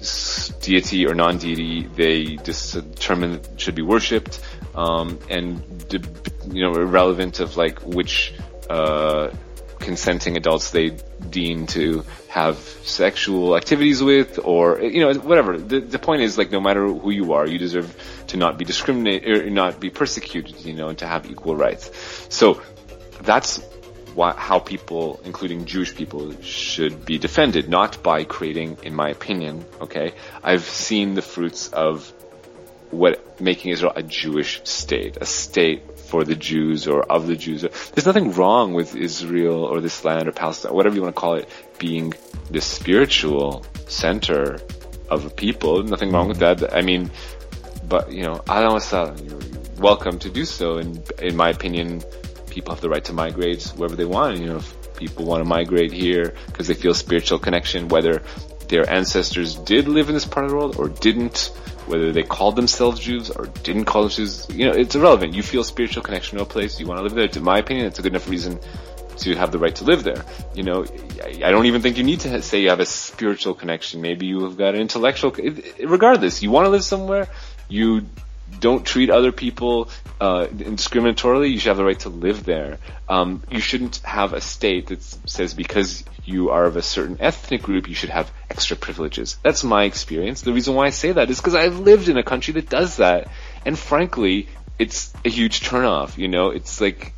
S21: deity or non-deity they just determine should be worshipped, um, and you know, irrelevant of like which uh consenting adults they deem to have sexual activities with, or, you know, whatever. The, the point is, like, no matter who you are, you deserve to not be discriminated, or not be persecuted, you know, and to have equal rights. So that's why, how people, including Jewish people, should be defended, not by creating, in my opinion, okay, I've seen the fruits of what making Israel a Jewish state, a state for the Jews or of the Jews. There's nothing wrong with Israel or this land or Palestine, whatever you want to call it, being the spiritual center of a people. Nothing wrong with that. I mean, but, you know, Ahlan wa sahlan, you're welcome to do so. And in my opinion, people have the right to migrate wherever they want. You know, if people want to migrate here because they feel spiritual connection, whether their ancestors did live in this part of the world or didn't, whether they called themselves Jews or didn't call themselves Jews, you know, it's irrelevant. You feel spiritual connection to a place, you want to live there. In my opinion, it's a good enough reason to have the right to live there. You know, I don't even think you need to say you have a spiritual connection. Maybe you have got an intellectual, regardless, you want to live somewhere, you don't treat other people uh indiscriminatorily, you should have the right to live there. Um, you shouldn't have a state that says because you are of a certain ethnic group, you should have extra privileges. That's my experience. The reason why I say that is because I've lived in a country that does that. And frankly, it's a huge turnoff, you know? It's like,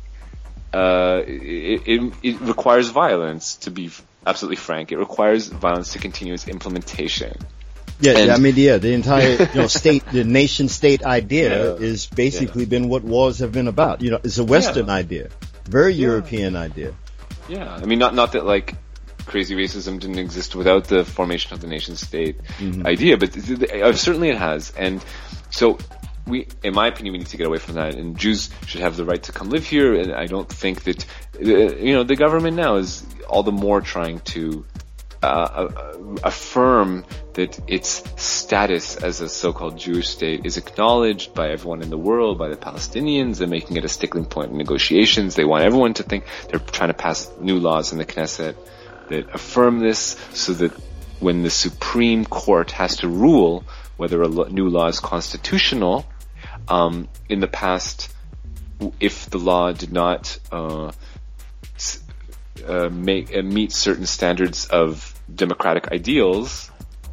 S21: uh, it, it, it requires violence, to be absolutely frank. It requires violence to continue its implementation.
S2: Yeah,
S21: And-
S2: I mean, yeah, the entire, you know, state, the nation state idea
S21: Yeah.
S2: is basically been what wars have been about. You know, it's a Western
S21: Yeah.
S2: idea. Very European idea.
S21: Yeah, I mean, not not that like crazy racism didn't exist without the formation of the nation state
S2: Mhm.
S21: idea, but th- th- uh, certainly it has. And so we, in my opinion, we need to get away from that. And Jews should have the right to come live here. And I don't think that, uh, you know, the government now is all the more trying to uh, uh, affirm that its status as a so-called Jewish state is acknowledged by everyone in the world, by the Palestinians. They're making it a sticking point in negotiations. They want everyone to think they're trying to pass new laws in the Knesset that affirm this, so that when the Supreme Court has to rule whether a lo- new law is constitutional, um, in the past, if the law did not uh, s- uh, make, uh, meet certain standards of democratic ideals,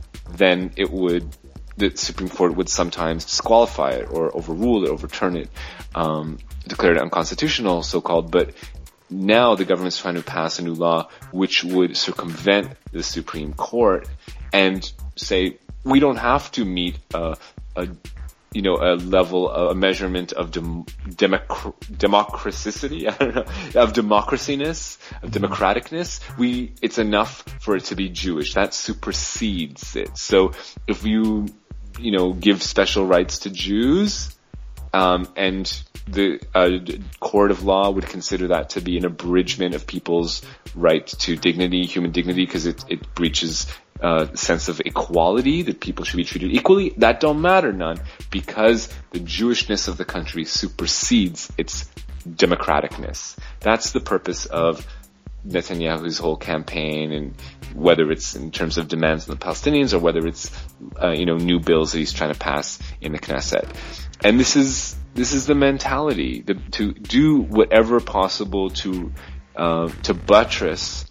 S21: then it would, the Supreme Court would sometimes disqualify it or overrule it, overturn it, um, declare it unconstitutional, so-called. But now the government's trying to pass a new law which would circumvent the Supreme Court and say we don't have to meet a, a you know, a level, a measurement of dem- democ- democraticity, I don't know, of democraciness, of democraticness. We, it's enough for it to be Jewish. That supersedes it. So if you, you know, give special rights to Jews, um, and the uh, court of law would consider that to be an abridgment of people's right to dignity, human dignity, because it, it breaches uh, sense of equality, that people should be treated equally, that don't matter none, because the Jewishness of the country supersedes its democraticness. That's the purpose of Netanyahu's whole campaign, and whether it's in terms of demands on the Palestinians or whether it's, uh, you know, new bills that he's trying to pass in the Knesset. And this is, this is the mentality, the, to do whatever possible to, uh, to buttress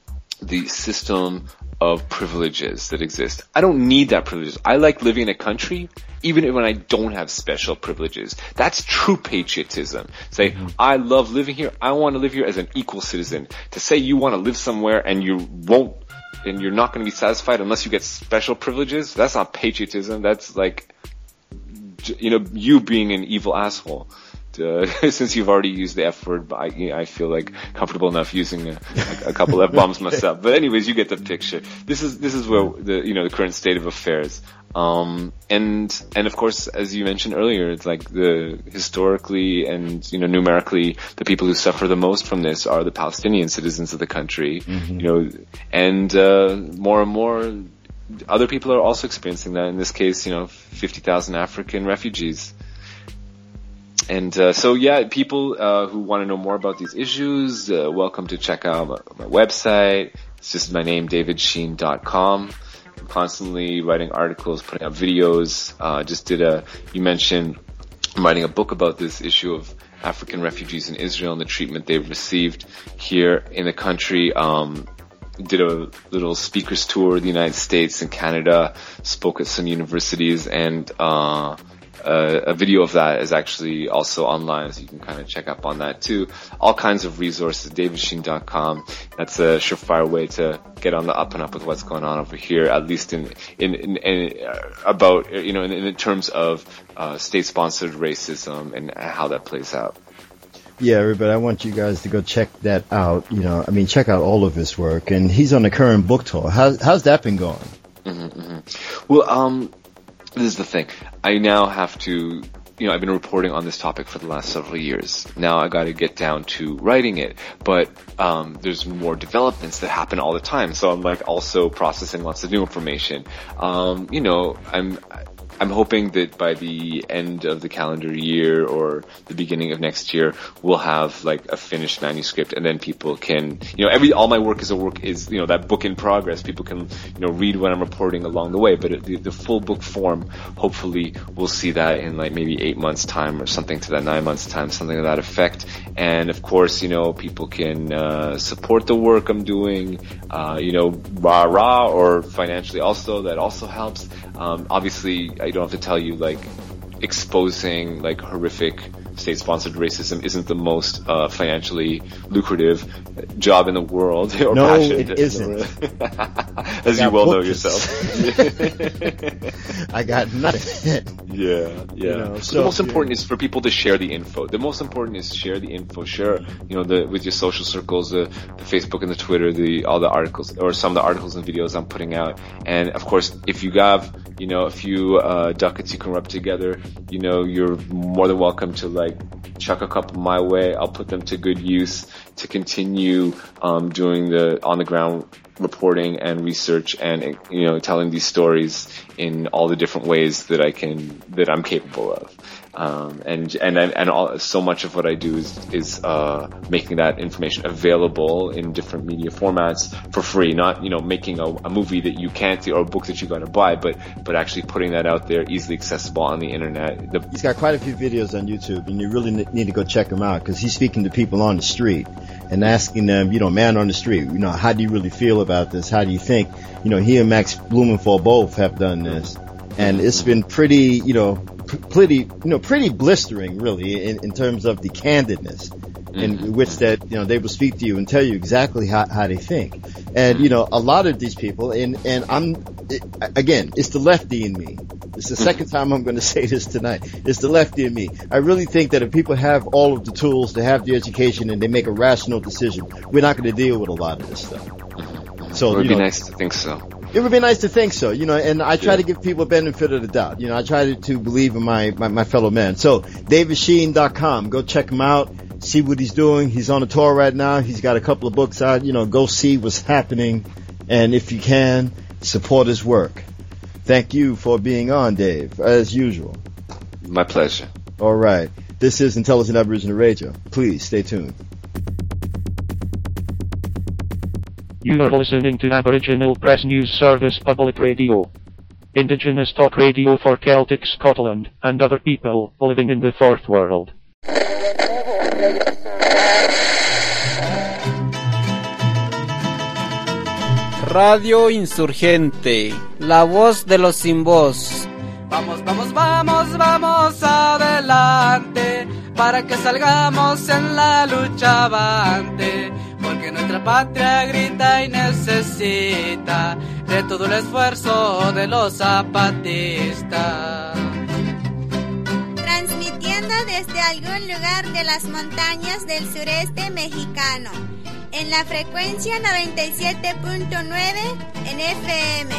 S21: the system of privileges that exist. I don't need that privileges. I like living in a country even when I don't have special privileges. That's true patriotism. Say, mm-hmm. I love living here. I want to live here as an equal citizen. To say you want to live somewhere and you won't, and you're not going to be satisfied unless you get special privileges, that's not patriotism. That's like, you know, you being an evil asshole. Uh, since you've already used the F word, I, you know, I feel like comfortable enough using a, a couple F bombs myself. But anyways, you get the picture. This is this is where the, you know, the current state of affairs. Um, and and of course, as you mentioned earlier, it's like the historically and, you know, numerically, the people who suffer the most from this are the Palestinian citizens of the country. Mm-hmm. You know, and uh, more and more other people are also experiencing that. In this case, you know, fifty thousand African refugees. And uh, so, yeah, people uh, who want to know more about these issues, uh, welcome to check out my, my website. It's just my name, david sheen dot com. I'm constantly writing articles, putting out videos. Uh, just did a, you mentioned I'm writing a book about this issue of African refugees in Israel and the treatment they've received here in the country. Um, did a little speakers tour of the United States and Canada, spoke at some universities, and uh uh, a video of that is actually also online, so you can kind of check up on that too. All kinds of resources, david sheen dot com. That's a surefire way to get on the up and up with what's going on over here, at least in in, in, in uh, about you know in, in terms of uh, state-sponsored racism and how that plays out.
S2: Yeah, everybody, I want you guys to go check that out. You know, I mean, check out all of his work. And he's on the current book tour. How, how's that been going?
S21: Mm-hmm, mm-hmm. Well, um, this is the thing. I now have to, you know, I've been reporting on this topic for the last several years. Now I got to get down to writing it. But um, there's more developments that happen all the time. So I'm like also processing lots of new information. Um, you know, I'm... I'm hoping that by the end of the calendar year or the beginning of next year, we'll have like a finished manuscript, and then people can, you know, every all my work is a work is you know that book in progress. People can you know read what I'm reporting along the way, but the, the full book form, hopefully, we'll see that in like maybe eight months time or something to that nine months time, something to that effect. And of course, you know, people can uh, support the work I'm doing, uh, you know, rah rah, or financially also. That also helps. Um, obviously, I don't have to tell you, like, exposing, like, horrific state-sponsored racism isn't the most uh, financially lucrative job in the world. Or
S2: no,
S21: passion.
S2: it isn't.
S21: As you well know yourself.
S2: I got nothing.
S21: Yeah, yeah.
S2: You know,
S21: so the most important yeah. is for people to share the info. The most important is share the info. Share, you know, the with your social circles, the, the Facebook and the Twitter, the all the articles, or some of the articles and videos I'm putting out. And of course, if you have, you know, a few uh, ducats you can rub together, you know, you're more than welcome to like chuck a couple my way. I'll put them to good use to continue um, doing the on the ground reporting and research and, you know, telling these stories in all the different ways that I can, that I'm capable of. Um, and, and, and all, so much of what I do is, is, uh, making that information available in different media formats for free. Not, you know, making a, a movie that you can't see or a book that you gotta buy, but, but actually putting that out there easily accessible on the internet. The-
S2: he's got quite a few videos on YouTube, and you really need to go check him out, because he's speaking to people on the street and asking them, you know, man on the street, you know, how do you really feel about this? How do you think? You know, he and Max Blumenthal both have done this, and it's been pretty, you know, p- pretty, you know, pretty blistering, really, in, in terms of the candidness in mm-hmm. which that, you know, they will speak to you and tell you exactly how, how they think. And, you know, a lot of these people, and, and I'm, it, again, it's the lefty in me. It's the second time I'm going to say this tonight. It's the lefty in me. I really think that if people have all of the tools to have the education and they make a rational decision, we're not going to deal with a lot of this stuff. So,
S21: it would
S2: you
S21: be
S2: know,
S21: nice to think so.
S2: It would be nice to think so, you know, and I try
S21: yeah.
S2: to give people a benefit of the doubt. You know, I try to, to believe in my, my, my fellow men. So, david sheen dot com. Go check him out. See what he's doing. He's on a tour right now. He's got a couple of books out. You know, go see what's happening. And if you can, support his work. Thank you for being on, Dave, as usual.
S21: My pleasure.
S2: All right. This is Intelligent Aboriginal Radio. Please stay tuned.
S3: You are listening to Aboriginal Press News Service Public Radio. Indigenous talk radio for Celtic Scotland and other people living in the Fourth World.
S4: Radio Insurgente, la voz de los sin voz. Vamos, vamos, vamos, vamos adelante, para que salgamos en la lucha avante, porque nuestra patria grita y necesita de todo el esfuerzo de los zapatistas.
S22: Transmitiendo desde algún lugar de las montañas del sureste mexicano, en la frecuencia noventa y siete punto nueve en F M.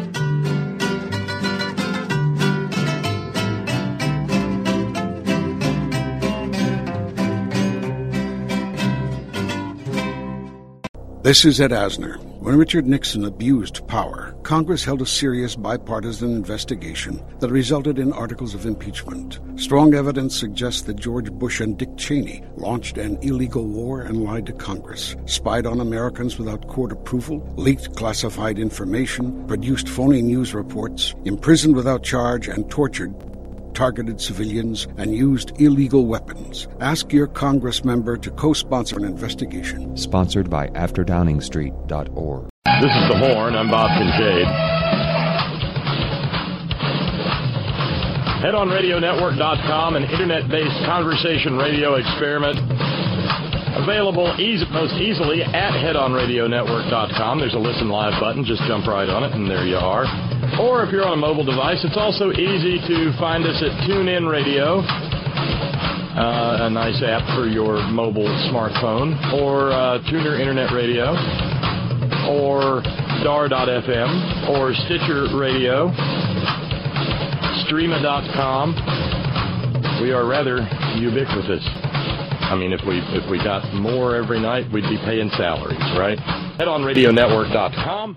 S23: This is Ed Asner. When Richard Nixon abused power, Congress held a serious bipartisan investigation that resulted in articles of impeachment. Strong evidence suggests that George Bush and Dick Cheney launched an illegal war and lied to Congress, spied on Americans without court approval, leaked classified information, produced phony news reports, imprisoned without charge, and tortured targeted civilians, and used illegal weapons. Ask your Congress member to co-sponsor an investigation.
S24: Sponsored by after downing street dot org.
S5: This is The Horn. I'm Bob Kincaid.
S6: head on radio network dot com, an internet-based conversation radio experiment. Available easy, most easily at head on radio network dot com. There's a listen live button. Just jump right on it, and there you are. Or if you're on a mobile device, it's also easy to find us at TuneIn Radio, uh, a nice app for your mobile smartphone, or uh, Tuner Internet Radio, or dar dot f m, or Stitcher Radio, Streama dot com. We are rather ubiquitous. I mean, if we if we got more every night, we'd be paying salaries, right? head on radio network dot com.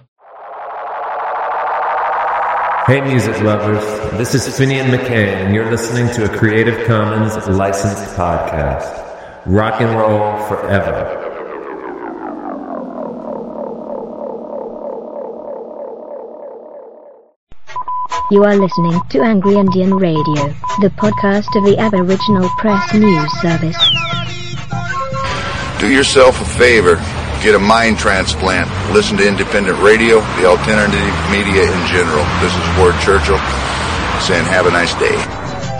S7: Hey, music lovers. This is Finian McKay, and you're listening to a Creative Commons licensed podcast. Rock and roll forever.
S8: You are listening to Angry Indian Radio, the podcast of the Aboriginal Press News Service.
S11: Do yourself a favor, get a mind transplant, listen to independent radio, the alternative media in general. This is Ward Churchill saying have a nice day.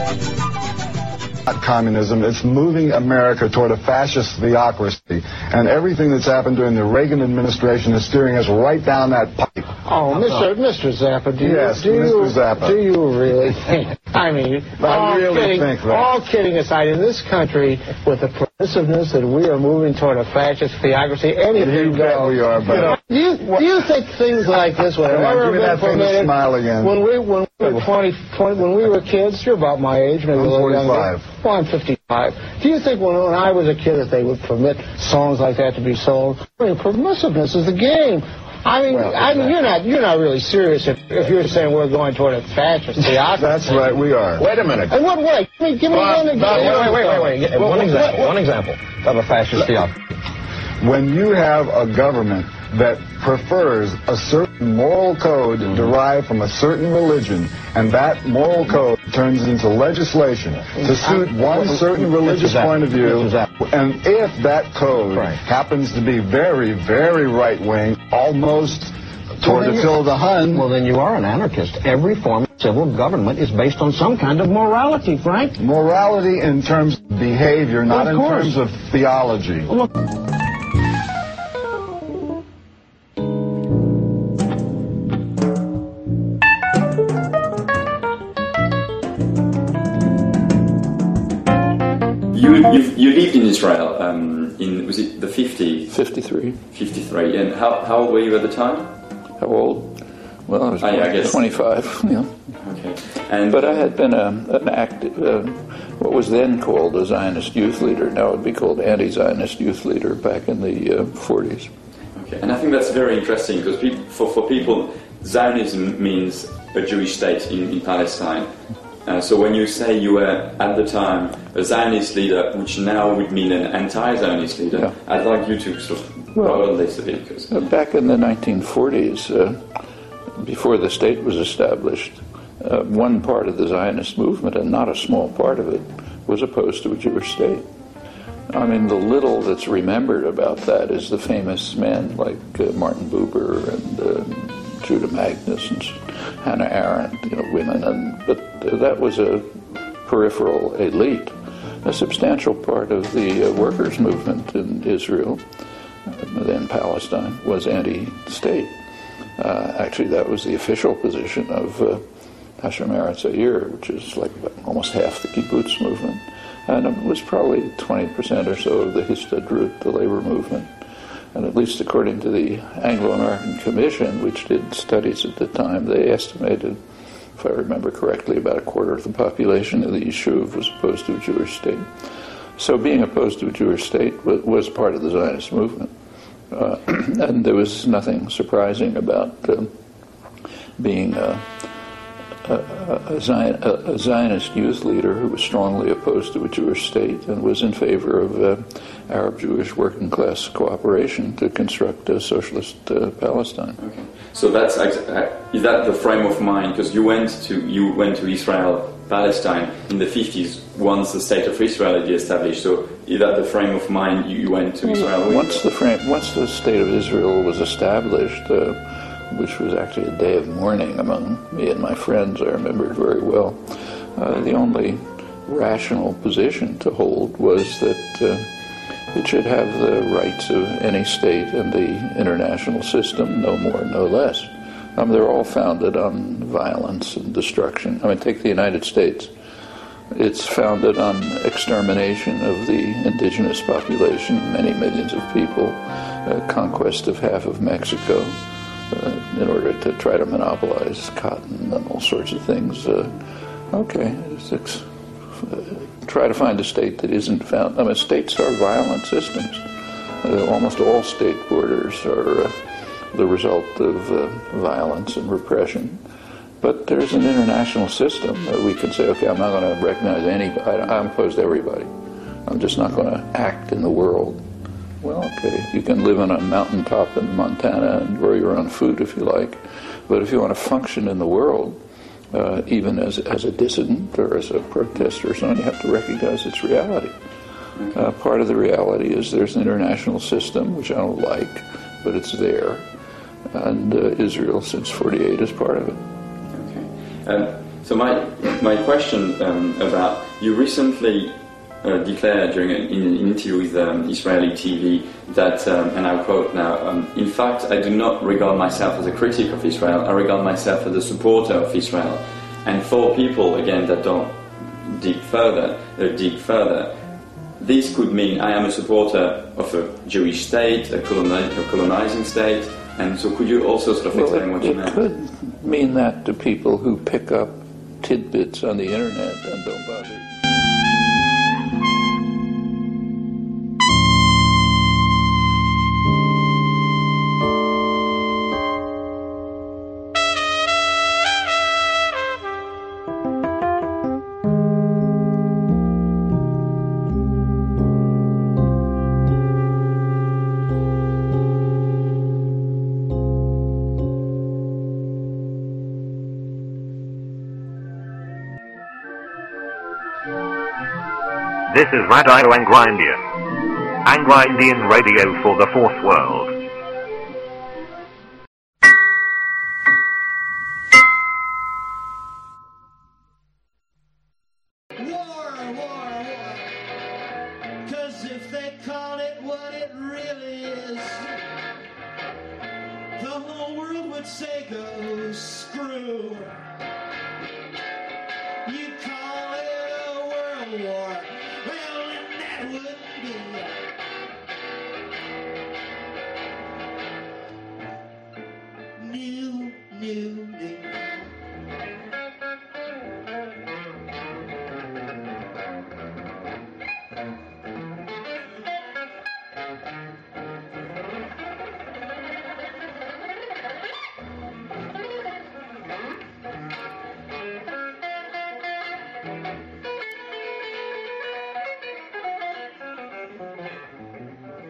S12: Not communism, it's moving America toward a fascist theocracy, and everything that's happened during the Reagan administration is steering us right down that pipe.
S25: Oh, Mister Mister Zappa, do you,
S12: yes,
S25: do
S12: Mister
S25: you,
S12: Zappa.
S25: do you really think, I mean,
S12: I
S25: all,
S12: really
S25: kidding,
S12: think that.
S25: all kidding aside, in this country, with the progressiveness that we are moving toward a fascist theocracy, anything
S12: You bet
S25: goes.
S12: we are, but
S25: You know, do you, do you think things like this would
S12: Come on,
S25: ever
S12: give me
S25: been
S12: that famous
S25: permitted?
S12: smile again.
S25: When we, when we were twenty, twenty, when we were kids, you're about my age, maybe
S12: I'm
S25: a little younger.
S12: forty-five.
S25: Well, I'm fifty-five. Do you think when, when I was a kid that they would permit songs like that to be sold? I mean, permissiveness is the game. I mean,
S12: Well,
S25: I mean, you're not you're not really serious if, if you're saying we're going toward a fascist theocracy.
S12: That's right, we are.
S25: Wait a minute. In what way? Give me, give me
S12: Bob,
S25: one
S12: Bob,
S25: example.
S12: wait, wait, wait, wait.
S25: Well,
S12: One
S25: what-
S12: example,
S25: what-
S12: one example of a fascist theocracy. When you have a government that prefers a certain moral code derived from a certain religion, and that moral code turns into legislation to suit one certain religious point of view, and if that code happens to be very, very right-wing, almost toward
S25: Well, then
S12: Attila
S25: you-
S12: the Hun.
S25: Well, then you are an anarchist. Every form of civil government is based on some kind of morality, Frank.
S12: Morality in terms of behavior, not
S25: Of
S12: in
S25: course.
S12: terms of theology.
S25: Look.
S26: You, you you lived in Israel um, in was it the fifties?
S27: Fifty-three.
S26: Fifty-three. And how how old were you at the time?
S27: How old? Well, I was
S26: Ah, yeah, I guess.
S27: twenty-five. Yeah.
S26: Okay. And
S27: but I had been a, an active, uh, what was then called a Zionist youth leader. Now it would be called anti-Zionist youth leader back in the uh, forties.
S26: Okay. And I think that's very interesting because peop for for people, Zionism means a Jewish state in, in Palestine. Uh, so when you say you were, at the time, a Zionist leader, which now would mean an anti-Zionist leader,
S27: Yeah.
S26: I'd like you to sort of
S27: Well,
S26: go on this a bit. Because,
S27: Uh, Back in the nineteen forties, uh, before the state was established, uh, one part of the Zionist movement, and not a small part of it, was opposed to a Jewish state. I mean, the little that's remembered about that is the famous men like uh, Martin Buber and uh, Judah Magnus and Hannah Arendt, you know, women, and but uh, that was a peripheral elite. A substantial part of the uh, workers' movement in Israel, uh, then Palestine, was anti-state. Uh, actually, that was the official position of uh, Hashem Eretz Yair, which is like about almost half the kibbutz movement, and it was probably twenty percent or so of the Histadrut, the labor movement. And at least according to the Anglo-American Commission, which did studies at the time, they estimated, if I remember correctly, about a quarter of the population of the Yishuv was opposed to a Jewish state. So being opposed to a Jewish state was, was part of the Zionist movement. Uh, and there was nothing surprising about uh, being a, a, a, Zion, a, a Zionist youth leader who was strongly opposed to a Jewish state and was in favor of uh, Arab-Jewish working-class cooperation to construct a socialist uh, Palestine.
S26: okay. So that's ex- uh, is that the frame of mind? Because you went to you went to Israel, Palestine in the fifties once the state of Israel had established. So is that the frame of mind you, you went to Israel with?
S27: Once the frame, once the state of Israel was established, uh, which was actually a day of mourning among me and my friends, I remember it very well. Uh, the only rational position to hold was that uh, it should have the rights of any state in the international system, no more, no less. Um, they're all founded on violence and destruction. I mean, take the United States. It's founded on extermination of the indigenous population, many millions of people, uh, conquest of half of Mexico, uh, in order to try to monopolize cotton and all sorts of things. Uh, okay, it's, it's, uh, try to find a state that isn't found. I mean, states are violent systems. Uh, almost all state borders are uh, the result of uh, violence and repression. But there's an international system that we can say, okay, I'm not going to recognize anybody. I'm opposed to everybody. I'm just not going to act in the world. Well, okay, you can live on a mountaintop in Montana and grow your own food if you like. But if you want to function in the world, uh, even as, as a dissident or as a protester or something, you have to recognize its reality. Uh, part of the reality is there's an international system, which I don't like, but it's there. And uh, Israel, since forty-eight, is part of it.
S26: Um, so my my question um, about, you recently uh, declared during an, in an interview with um, Israeli T V that, um, and I'll quote now, um, in fact, I do not regard myself as a critic of Israel, I regard myself as a supporter of Israel. And for people, again, that don't dig further, uh, dig further, this could mean I am a supporter of a Jewish state, a, coloni- a colonizing state. And so could you also sort of
S27: well,
S26: explain
S27: it,
S26: what you
S27: it
S26: meant?
S27: It could mean that to people who pick up tidbits on the internet and don't bother.
S1: This is Radio Anglo-Indian, Anglo-Indian radio for the Fourth World.
S10: War, war, war. 'Cause if they call it what it really is, the whole world would say go screw. You call it a world war, well then that would be